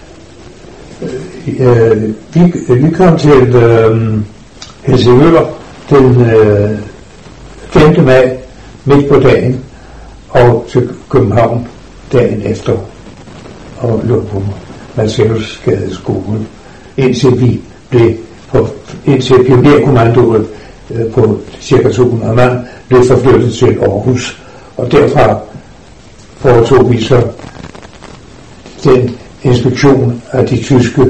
Vi kom til Helsingør den 5. maj midt på dagen, og til København dagen efter, og lå på Marcellusgadeskolen, indtil pionerkommandoet på cirka 200 mand blev forflyttet til Aarhus, og derfra foretog vi så den inspektion af de tyske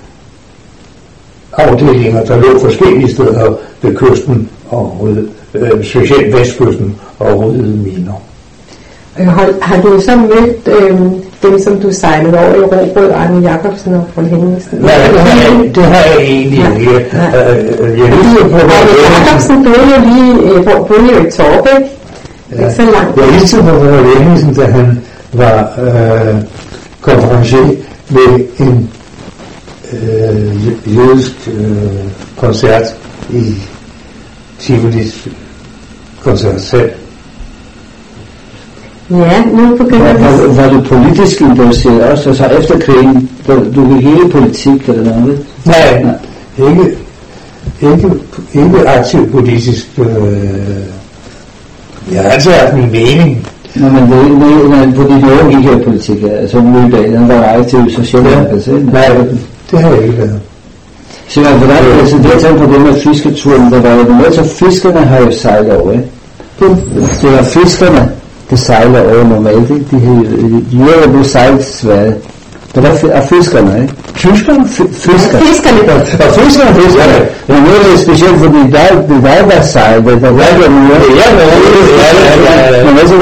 afdelinger, der lå forskellige steder ved kysten og specielt vestkysten og rydde miner. Har du så mødt dem, som du sejlede over i Robert, Arne Jacobsen og Fru Henningsen? Nej, det har jeg egentlig ikke. Arne Jacobsen boede jo i Torbæk. Ikke så langt. Jeg hilste på Fru Henningsen, da han var konferencier ved en jødisk koncert i Tivolis koncertsal. Ja, nu begynder vi. Var du politisk interesseret også, altså efter krigen? Du gik hele politik eller noget? Nej, ikke aktiv politisk. Jeg har altid haft min mening. Nå, men på dit år gik jeg politik, altså Møldahl, den var aktiv socialdemokratisk. Nej, det har jeg ikke været. Så hvordan, altså det jeg tænker på det med fisketuren, der var jo med, så fiskerne har jo sejlet over, ikke? Det var fiskerne, der sejler over normalt, ikke? De jøder blev sejlet til Sverige. Det var fiskerne, ikke? Tyskerne? Fiskerne. Og fiskerne. Det var noget specielt, fordi der var sejlet, der var jo noget. Men altså,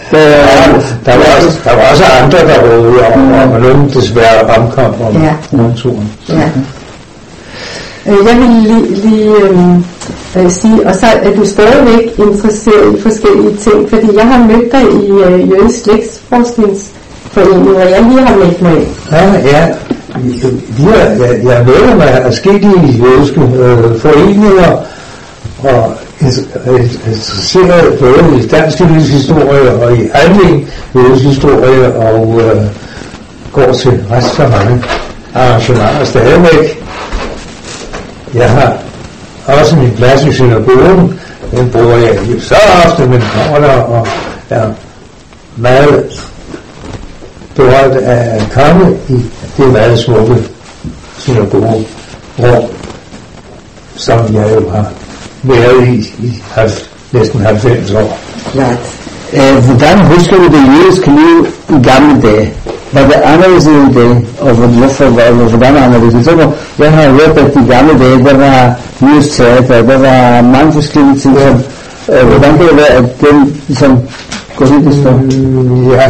der var også andre, der rådede over, og nogen desværre omkom om turen. Ja. Jeg vil lige sige, og så er du stadigvæk interesseret i forskellige ting, fordi jeg har mødt dig i Jødisk Slægtsforskningsforening, og jeg lige har meldt mig ind. Ja. Jeg møder mig forskellige jødiske foreninger, og interesseret både i dansk jødisk historie og i almen jødisk historie, og går til ret så mange arrangementer stadigvæk. Jeg har også min plads i synagogen, den bruger jeg ikke så ofte, men kommer der og er meget berørt af at komme i det meget smukke synagogerum, som jeg jo har været i næsten 90 år. Klart. Hvordan husker du det jødiske liv i gamle dage? Var det anderledes end det, og hvordan anderledes? Jeg har hørt, at de gamle dage, der var jødisk teater, der var mange forskellige ting. Hvordan kan det være, at den ligesom går lidt i stå? Ja,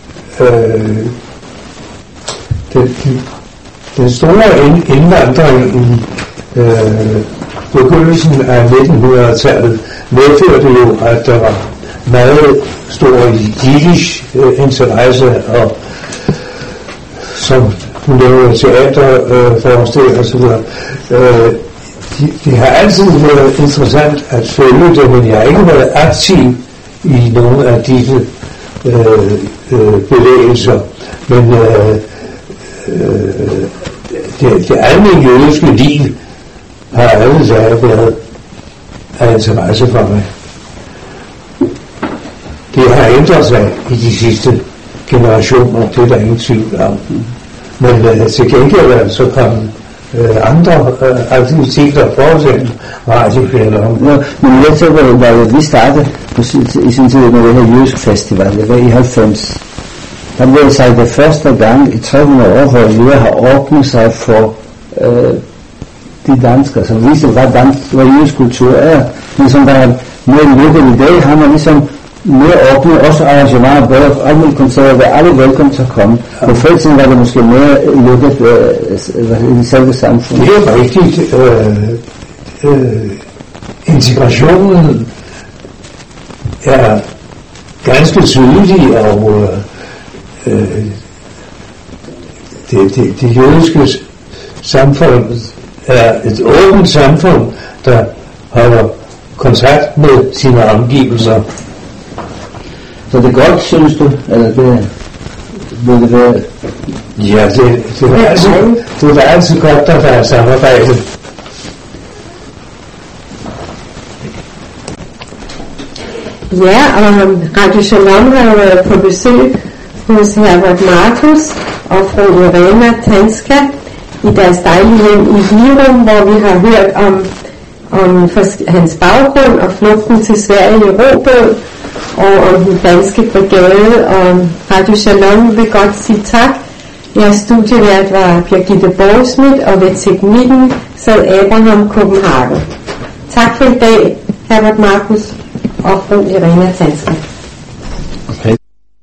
den store indvandring i begyndelsen af 1900-tallet medførte jo, at der var meget stor jiddisch interesse, og som hun lavede teaterforestillinger og så videre. Det har altid været interessant at følge det, men jeg har ikke været aktiv i nogle af disse bevægelser. Men det almindelige jødiske liv har alle dage været af interesse for mig. Det har ændret sig i de sidste generationer, det er der ingen tvivl om. Men til gengæld så kom andre aktiviteter, for eksempel radioplaner om. Men jeg tænker, da vi startede i sin tid med den her jødisk festival, det var i 90. Der blev sagt det første gang i 300 år, hvor jøder har åbnet sig for de danskere, som viste, hvad jødisk kultur er. Ligesom der er mere lukket i dag, har man ligesom mere åbne, også arrangementer, både alle koncerter, der er alle velkommen til at komme. På fritiden var det måske mere lukket i selve samfundet. Det er rigtigt. Integrationen er ganske tydelig, og det jødiske samfund er et åbent samfund, der holder kontakt med sine omgivelser. Så det er godt, synes du? Eller det vil det være? Ja, det er altid godt, at der er samarbejde. Ja, og Radio Shalom har været på besøg hos Herbert Markus og fru Irena Tanska i deres dejlige hjem i Virum, hvor vi har hørt om hans baggrund og flugten til Sverige i robåd, og om den danske brigade, og Radio Shalom vil godt sige tak. Jeres studievært var Birgitte Borgsmith, og ved teknikken sad Abraham Copenhagen. Tak for i dag, Herbert Markus og fru Irena Tanska. Okay.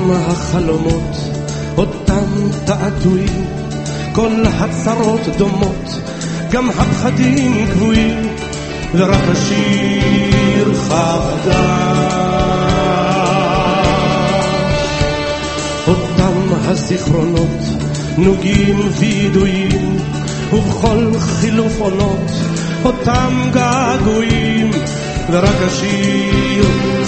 החלומות, אותם תעתועים, כל הצרות דומות, גם הפחדים קבועים, ורק השיר חדש. אותם הזיכרונות נוגעים וידועים, ובכל חילוף עונות אותם געגועים, ורק השיר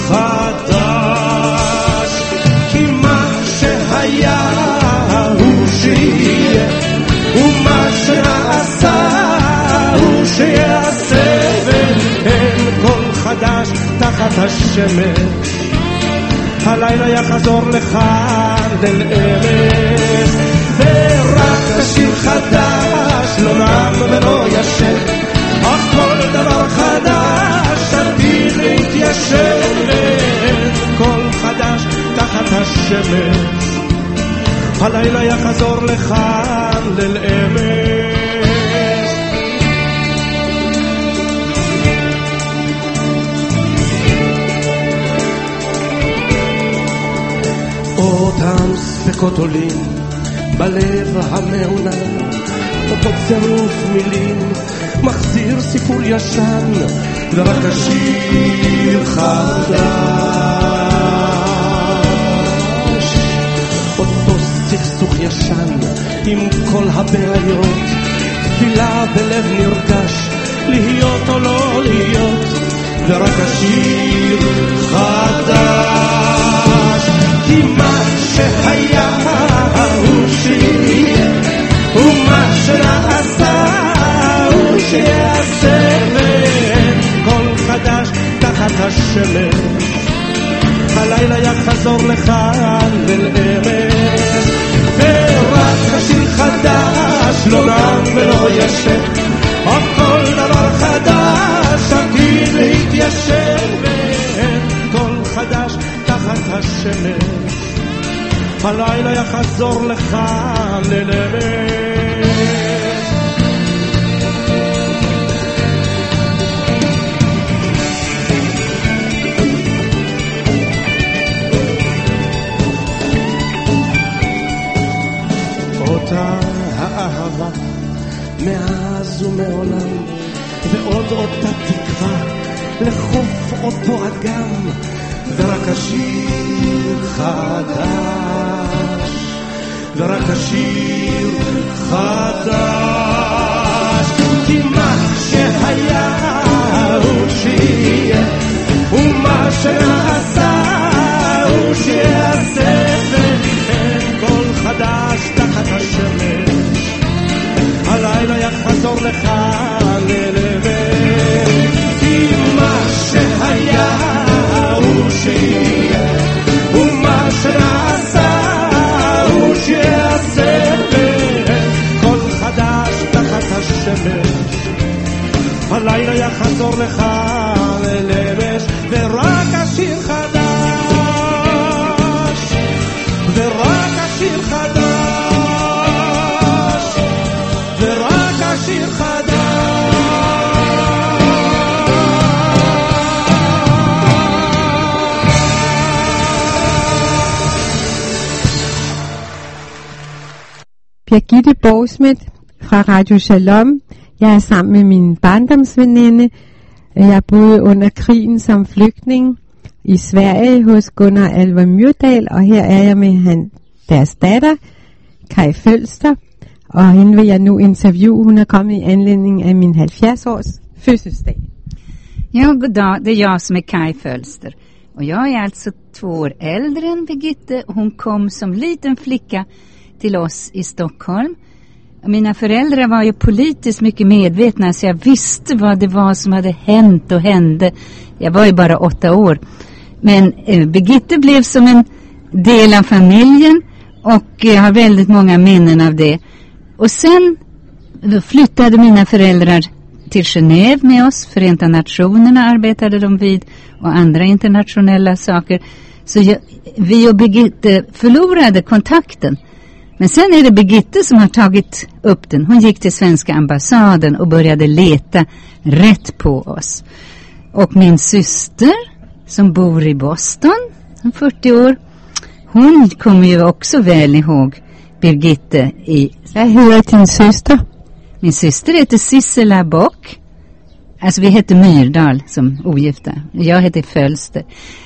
חדש. כי מה שהיה הוא שיהיה, ומה שנעשה הוא שיעשה, ואין כל חדש תחת השמש. הלילה יחזור לכאן אל אמש, ורק השיר חדש לא נם ולא ישן, אך כל דבר חדש עתיד להתיישן, ואין כל חדש תחת השמש. הלילה יחזור לכאן אל אמש. אותם ספקות עולים בלב המעונן, אותו צירוף מילים מחזיר סיפור ישן, ורק השיר חדש. אותו סכסוך ישן עם כל הבעיות, תפילה בלב נרגש, להיות או לא להיות, ורק השיר חדש. כי מה שהיה הוא שיהיה, ומה שנעשה הוא שיעשה, ואין כל חדש תחת השמש. הלילה יחזור לכאן אל אמש, ורק השיר חדש לא נם ולא ישן, אך כל דבר חדש עתיד להתיישן, ואין כל חדש תחת השמש. הלילה יחזור לכאן אל אמש. אותה האהבה מאז ומעולם, ועוד אותה תקווה לחוף אותו אגם, ורק השיר חדש, ורק השיר חדש. כי מה שהיה הוא שיהיה, ומה שנעשה הוא שיעשה, ואין כל חדש תחת השמש. הלילה יחזור לכאן אל אמש. כי מה שהיה הוא שיהיה, ומה שנעשה הוא שיעשה, ואין כל חדש תחת השמש. הלילה יחזור לכאן אל אמש, ורק השיר חדש, ורק השיר חדש, ורק השיר חדש. Birgitte Borgsmith fra Radio Shalom. Jeg er sammen med min barndomsveninde. Jeg boede under krigen som flygtning i Sverige hos Gunnar Alvar Myrdal, og her er jeg med deres datter, Kai Følster, og hende vil jeg nu interviewe. Hun er kommet i anledning af min 70-års fødselsdag. Ja, god dag. Det är jag som är Kai Følster. Och jag är alltså 2 år äldre än Birgitte. Hon kom som liten flicka till oss i Stockholm. Mina föräldrar var ju politiskt mycket medvetna, så jag visste vad det var som hade hänt och hände. Jag var ju bara 8 år. Men Birgitte blev som en del av familjen, och jag har väldigt många minnen av det. Och sen flyttade mina föräldrar till Genève med oss. Förenta Nationerna arbetade de vid, och andra internationella saker. Så vi och Birgitte förlorade kontakten. Men sen är det Birgitte som har tagit upp den. Hon gick till svenska ambassaden och började leta rätt på oss. Och min syster som bor i Boston, 40 år, hon kommer ju också väl ihåg Birgitte i... Vad heter din syster? Min syster heter Sissela Bock. Alltså vi heter Myrdal som ogifta. Jag heter Fölster.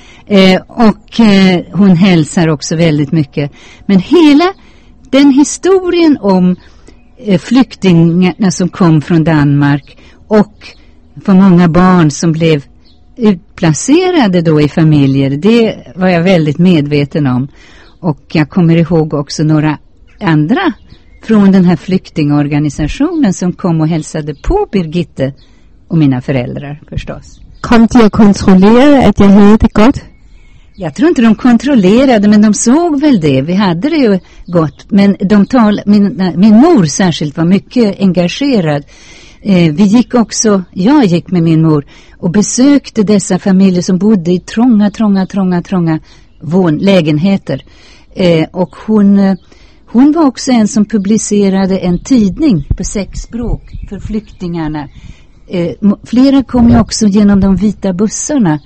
Hon hälsar också väldigt mycket. Men hela den historien om flyktingarna som kom från Danmark och för många barn som blev utplacerade då i familjer, det var jag väldigt medveten om. Och jag kommer ihåg också några andra från den här flyktingorganisationen som kom och hälsade på Birgitte och mina föräldrar förstås. Kom de och kontrollerade att jag hade det gott? Jag tror inte de kontrollerade, men de såg väl det. Vi hade det ju gott. Men min mor särskilt var mycket engagerad. Jag gick med min mor och besökte dessa familjer som bodde i trånga lägenheter. Och hon var också en som publicerade en tidning på 6 språk för flyktingarna. Flera kom ju också genom de vita bussarna.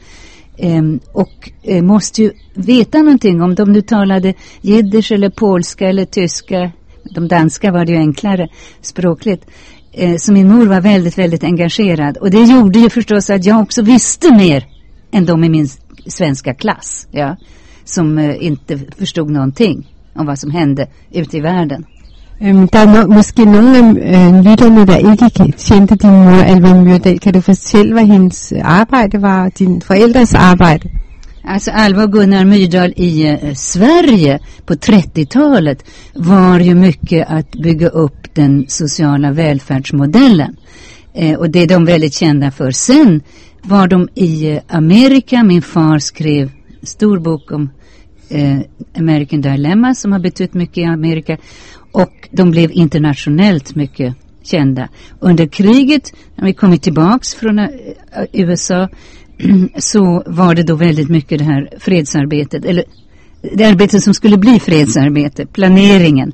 Och måste ju veta någonting om de nu talade jiddisch eller polska eller tyska. De danska var det ju enklare språkligt. Så min mor var väldigt, väldigt engagerad. Och det gjorde ju förstås att jag också visste mer än de i min svenska klass. Ja, som inte förstod någonting om vad som hände ute i världen. Der er måske nogle af lytterne, der ikke kendte din mor, Alva Myrdal. Kan du fortælle, hvad hendes arbejde var, din forældres arbejde? Alltså Alva och Gunnar Myrdal i Sverige på 30-talet var ju mycket att bygga upp den sociala välfärdsmodellen. Och det är de väldigt kända för. Sen var de i Amerika. Min far skrev stor bok om American Dilemma som har betytt mycket i Amerika. Och de blev internationellt mycket kända. Under kriget, när vi kommit tillbaks från USA, så var det då väldigt mycket det här fredsarbetet, eller det arbetet som skulle bli fredsarbete, planeringen,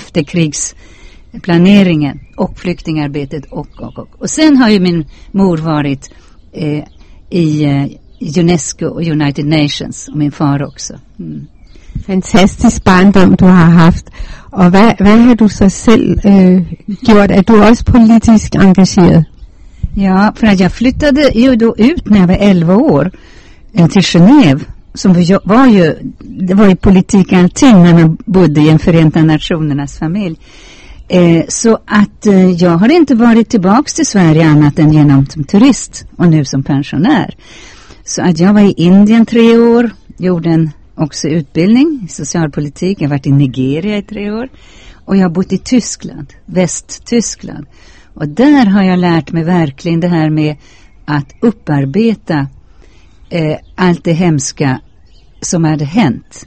efterkrigsplaneringen och flyktingarbetet och sen har ju min mor varit i UNESCO och United Nations och min far också. Fantastisk barndom du har haft. Och vad har du så selv gjort? Är du också politiskt engagerad? Ja, för att jag flyttade ju då ut när jag var 11 år till Genève. Det var ju politik allting när man bodde i en Förenta Nationernas familj. Så att jag har inte varit tillbaks till Sverige annat än genom som turist och nu som pensionär. Så att jag var i Indien 3 år, gjorde en också utbildning i socialpolitik. Jag har varit i Nigeria i 3 år. Och jag har bott i Tyskland, Västtyskland. Och där har jag lärt mig verkligen det här med att upparbeta allt det hemska som hade hänt.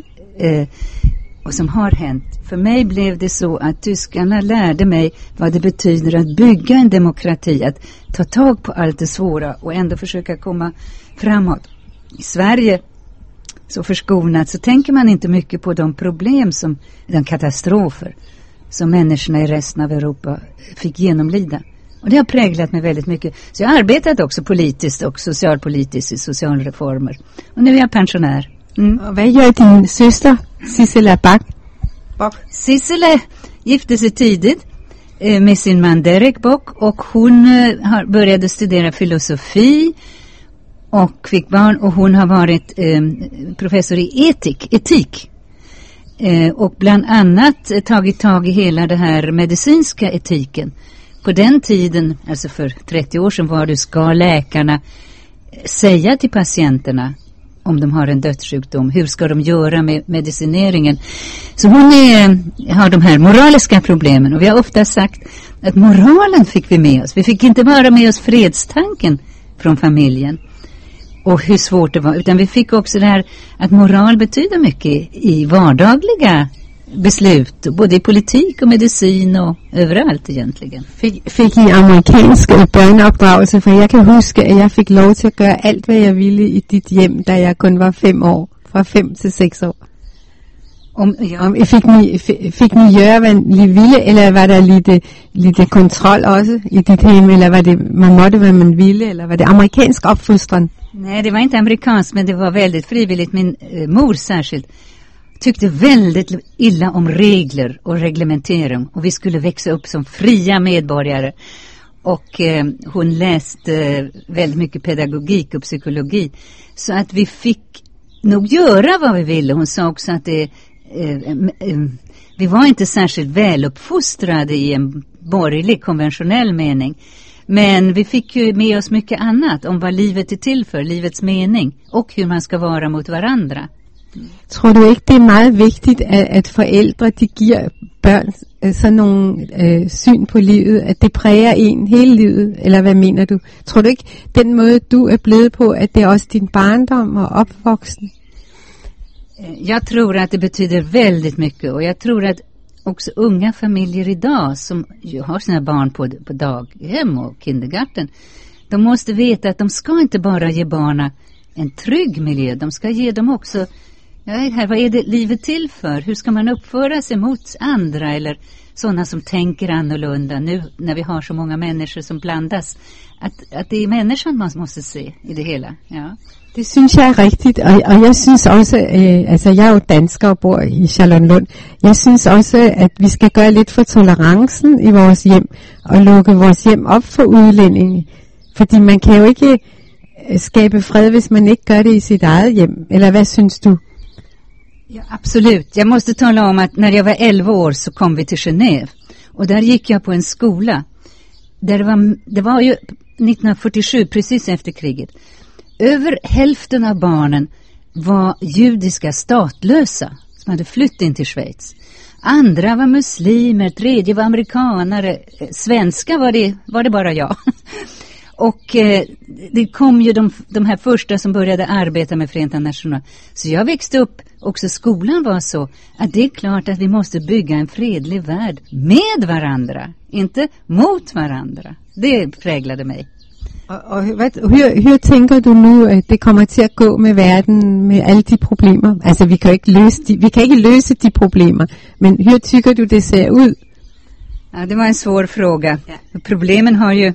Och som har hänt. För mig blev det så att tyskarna lärde mig vad det betyder att bygga en demokrati. Att ta tag på allt det svåra och ändå försöka komma framåt. I Sverige, så förskonat, så tänker man inte mycket på de problem de katastrofer som människorna i resten av Europa fick genomlida. Och det har präglat mig väldigt mycket. Så jag har arbetat också politiskt och socialpolitiskt i socialreformer. Och nu är jag pensionär. Och vad gör din syster, Sissela Bock? Sissela gifte sig tidigt med sin man Derek Bock. Och hon började studera filosofi och fick barn, och hon har varit professor i etik. Och bland annat tagit tag i hela det här medicinska etiken. På den tiden, alltså för 30 år sedan, var det ska läkarna säga till patienterna om de har en dödssjukdom, hur ska de göra med medicineringen. Så hon har de här moraliska problemen, och vi har ofta sagt att moralen fick vi med oss. Vi fick inte bara med oss fredstanken från familjen och hur svårt det var, utan vi fick också det här att moral betyder mycket i vardagliga beslut, både i politik och medicin och överallt egentligen. Fick I amerikansk børneopdragelse, för jag kan huska att jag fick lov till att göra allt vad jag ville i ditt hem där jag kun var 5 år, från 5 till 6 år. Fick ni göra vad ni ville, eller var det lite kontroll också i ditt hem, eller var det man måtte vad man ville, eller var det amerikansk uppfostran? Nej, det var inte amerikanskt, men det var väldigt frivilligt. Min mor särskilt tyckte väldigt illa om regler och reglementering. Och vi skulle växa upp som fria medborgare. Och hon läste väldigt mycket pedagogik och psykologi. Så att vi fick nog göra vad vi ville. Hon sa också att vi var inte särskilt väluppfostrade i en borgerlig konventionell mening. Men vi fick ju med oss mycket annat om vad livet är till för, livets mening och hur man ska vara mot varandra. Tror du ikke, det er meget vigtigt, at forældre de giver børn sådan nogle syn på livet, at det præger en hele livet, eller hvad mener du? Tror du ikke, den måde du er blevet på, at det er også din barndom og opvoksen? Jag tror att det betyder väldigt mycket, och jag tror att också unga familjer idag som ju har sina barn på daghem och kindergarten, de måste veta att de ska inte bara ge barnen en trygg miljö, de ska ge dem också vad är det livet till för? Hur ska man uppföra sig mot andra eller sådana som tänker annorlunda nu när vi har så många människor som blandas? Att det är människan man måste se i det hela. Ja. Det synes jeg er rigtigt, og jeg synes også, altså jeg er jo dansker og bor i Charlottenlund, jeg synes også, at vi skal gøre lidt for tolerancen i vores hjem, og lukke vores hjem op for udlændinge, fordi man kan jo ikke skabe fred, hvis man ikke gør det i sit eget hjem, eller hvad synes du? Ja, absolut. Jag måste tala om att när jag var 11 år så kom vi till Genève. Och där gick jag på en skola. Det var ju 1947, precis efter kriget. Över hälften av barnen var judiska statlösa som hade flytt in till Schweiz. Andra var muslimer, tredje var amerikanare. Svenska var det bara jag. Och det kom ju de här första som började arbeta med Förenta Nationerna. Så jag växte upp, också skolan var så, att det är klart att vi måste bygga en fredlig värld med varandra, inte mot varandra. Det präglade mig. Og hur tænker du nu, at det kommer til at gå med verden, med alle de problemer? Altså vi kan ikke løse de problemer, men hur tycker du det ser ud? Ja, det var en svår fråga. Ja. Problemen har ju,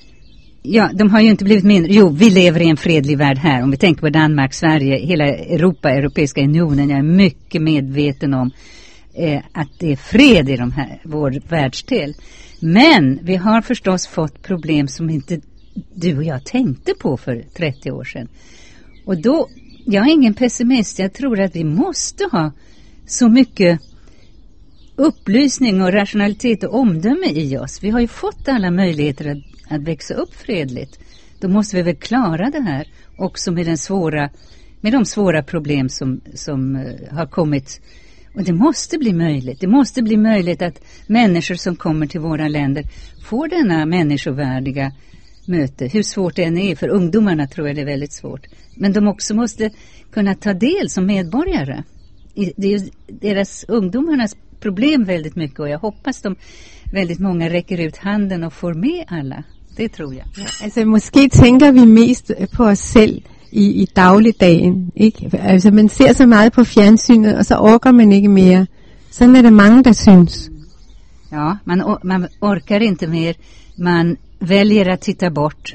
de har ju inte blivit mindre. Jo, vi lever i en fredlig värld här. Om vi tänker på Danmark, Sverige, hela Europa, Europeiska unionen. Jag är mycket medveten om att det är fred i vår världsdel. Men vi har förstås fått problem som inte du och jag tänkte på för 30 år sedan. Och då, jag är ingen pessimist. Jag tror att vi måste ha så mycket upplysning och rationalitet och omdöme i oss. Vi har ju fått alla möjligheter att växa upp fredligt. Då måste vi väl klara det här också med de svåra problem som har kommit. Och det måste bli möjligt. Det måste bli möjligt att människor som kommer till våra länder får denna människovärdiga möte. Hur svårt det än är för ungdomarna, tror jag det är väldigt svårt. Men de också måste kunna ta del som medborgare. Det är deras ungdomarnas problem väldigt mycket, og jeg hoppas väldigt många räcker ut handen och får med alla. Det tror jag. Ja, altså måske tænker vi mest på os selv i dagligdagen, ikke? Altså man ser så meget på fjernsynet, og så orker man ikke mere. Sådan er det mange, der synes. Ja, man orkar inte mer. Man väljer att titta bort.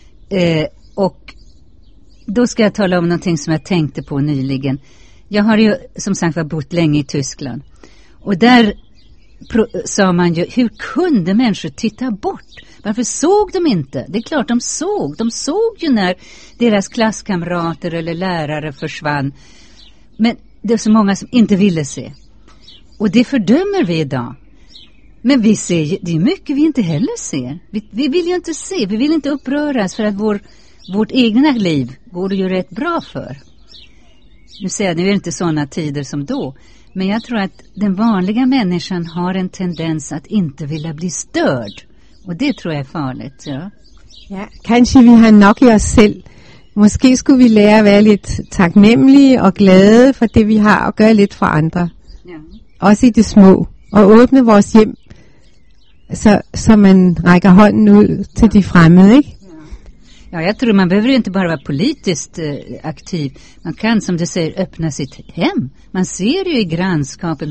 Och då ska jag tala om någonting som jag tänkte på nyligen. Jag har ju som sagt bott länge i Tyskland. Och där sa man ju, hur kunde människor titta bort? Varför såg de inte? Det är klart de såg. De såg ju när deras klasskamrater eller lärare försvann. Men det är så många som inte ville se. Och det fördömer vi idag. Men vi ser ju, det är mycket vi inte heller ser. Vi vill ju inte se, vi vill inte uppröras för att vårt egna liv går det ju rätt bra för. Nu säger jag, det är inte sådana tider som då. Men jag tror att den vanliga människan har en tendens att inte vilja bli störd. Och det tror jag är farligt, ja. Ja, kanske vi har nok i os selv. Måske skulle vi lære at være lidt taknemmelige og glade for det vi har, og gøre lidt for andre. Ja. Også i det små. Og åbne vores hjem, så man rækker hånden ud til de fremmede, ikke? Ja, jag tror man behöver ju inte bara vara politiskt aktiv. Man kan, som du säger, öppna sitt hem. Man ser ju i grannskapet,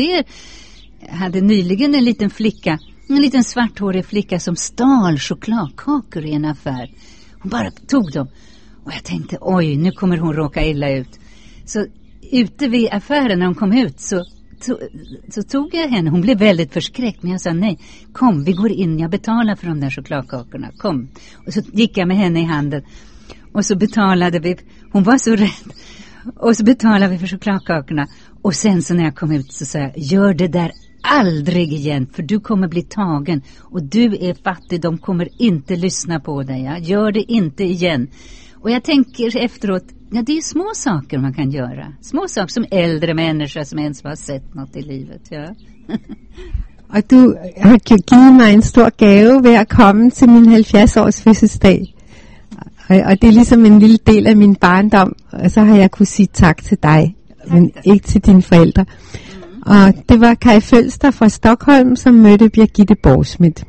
hade nyligen en liten svarthårig flicka som stal chokladkakor i en affär. Hon bara tog dem. Och jag tänkte, oj, nu kommer hon råka illa ut. Så ute vid affären när hon kom ut så tog jag henne. Hon blev väldigt förskräckt, men jag sa nej. Kom, vi går in, jag betalar för de där chokladkakorna. Kom. Och så gick jag med henne i handen. Och så betalade vi. Hon var så rädd. Och så betalade vi för chokladkakorna. Och sen så när jag kom ut så sa jag, gör det där aldrig igen. För du kommer bli tagen. Och du är fattig, de kommer inte lyssna på dig. Ja? Gör det inte igen. Och jag tänker efteråt, ja, det är små saker man kan göra. Små saker som äldre människor som ens har sett något i livet. Ja. Og du har givet mig en stor gave ved at komme til min 70-års fødselsdag. Og det er ligesom en lille del af min barndom. Og så har jeg kunne sige tak til dig, men ikke til dine forældre. Og det var Kai Følster fra Stockholm, som mødte Birgitte Borgsmith.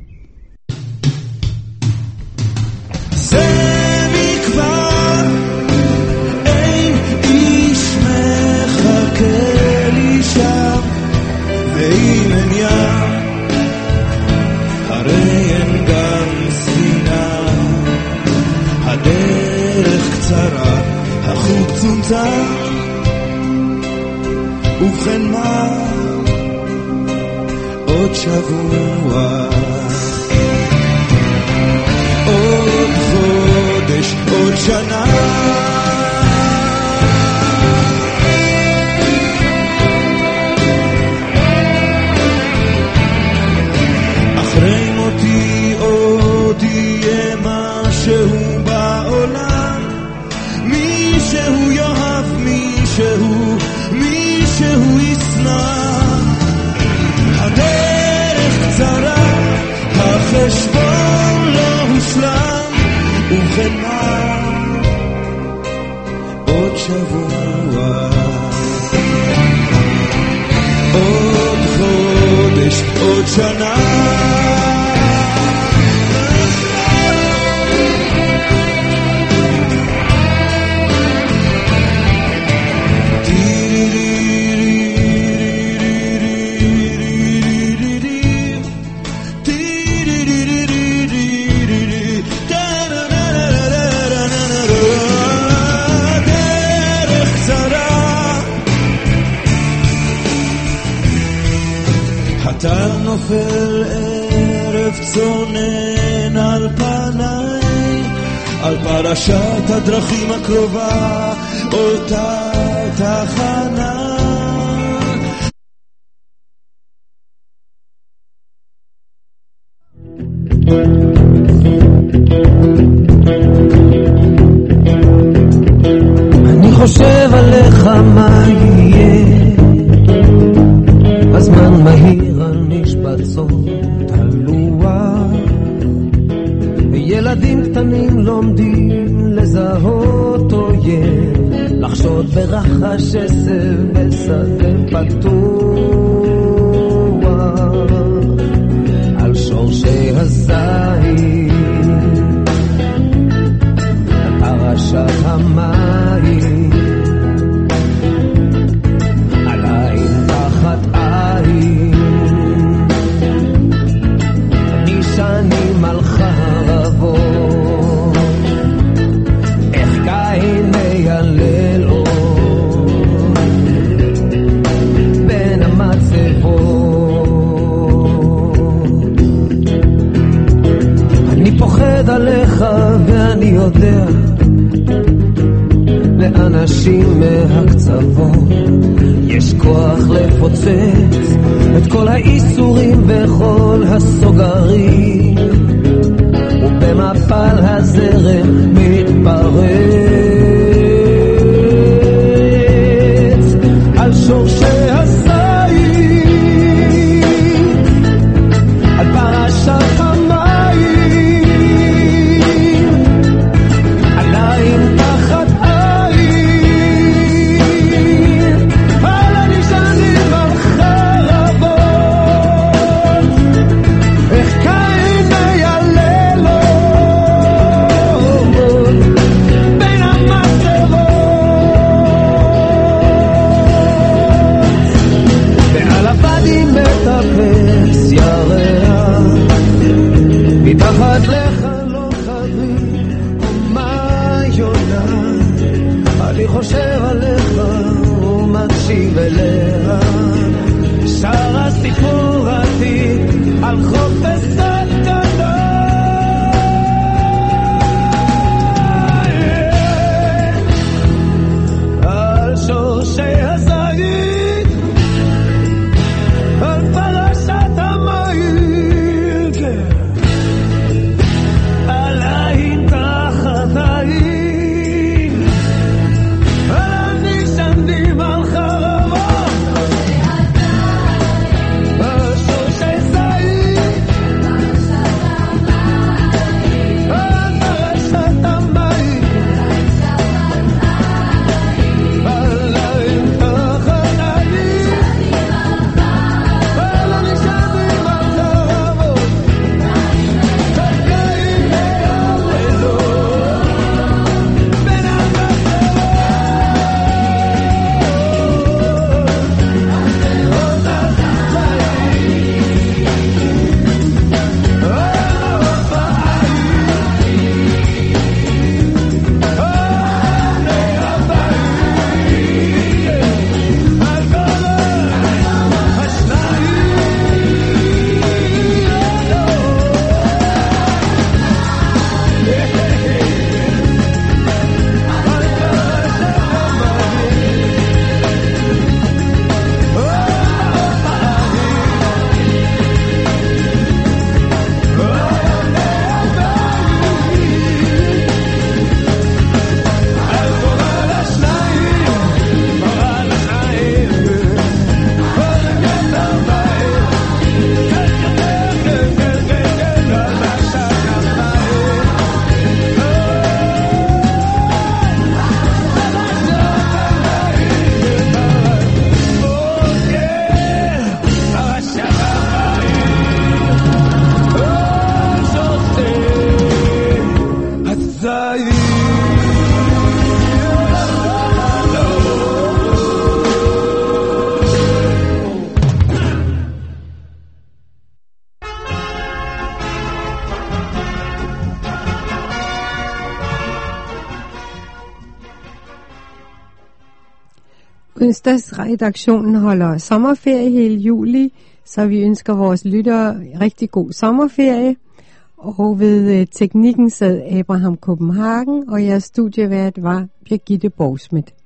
ובכן מה עוד שבוע עוד חודש עוד שנה אחרי מותי עוד יהיה משהו בעולם מישהו יאהב מישהו שהוא ישנא הדרך קצרה החשבון לא הושלם ובכן מה עוד שבוע עוד חודש עוד שנה אתה נופל ערב צונן על פניי על פרשת הדרכים הקרובה אותה תחנה אני חושב עליך מה יהיה הזמן מהיר נשבצות הלוח ילדים קטנים לומדים לזהות אויב לחשוד ברחש עשב בשדה פתוח על שורשי הזית על פרשת המים על עין תחת עין שנים על חרבות איך קין מיילל אור בין המצבות אני פוחד עליך ואני יודע לאנשים מהקצוות יש כוח לפוצץ את כל האיסורים וכל הסוגרים ובמפל הזרם מתפרץ על שורשי הזית על פרשת המים על עין תחת מתחת לחלום חדרי ומה יונה אני חושב עליך לי ולאה, שר הסיפור עתיק על חופש סכנה. על שורשי הזית, על פרשת המים, על העין תחת העין, על הנשענים על חרבות, על שורשי זית, על פרשת המים, על העין תחת העין, על הנשענים על חרבות, חקלאים ויעמלו בין Onsdagsredaktionen holder sommerferie hele juli, så vi ønsker vores lyttere rigtig god sommerferie. Og ved teknikken sad Abraham Copenhagen, og jeres studievært var Birgitte Borgsmith.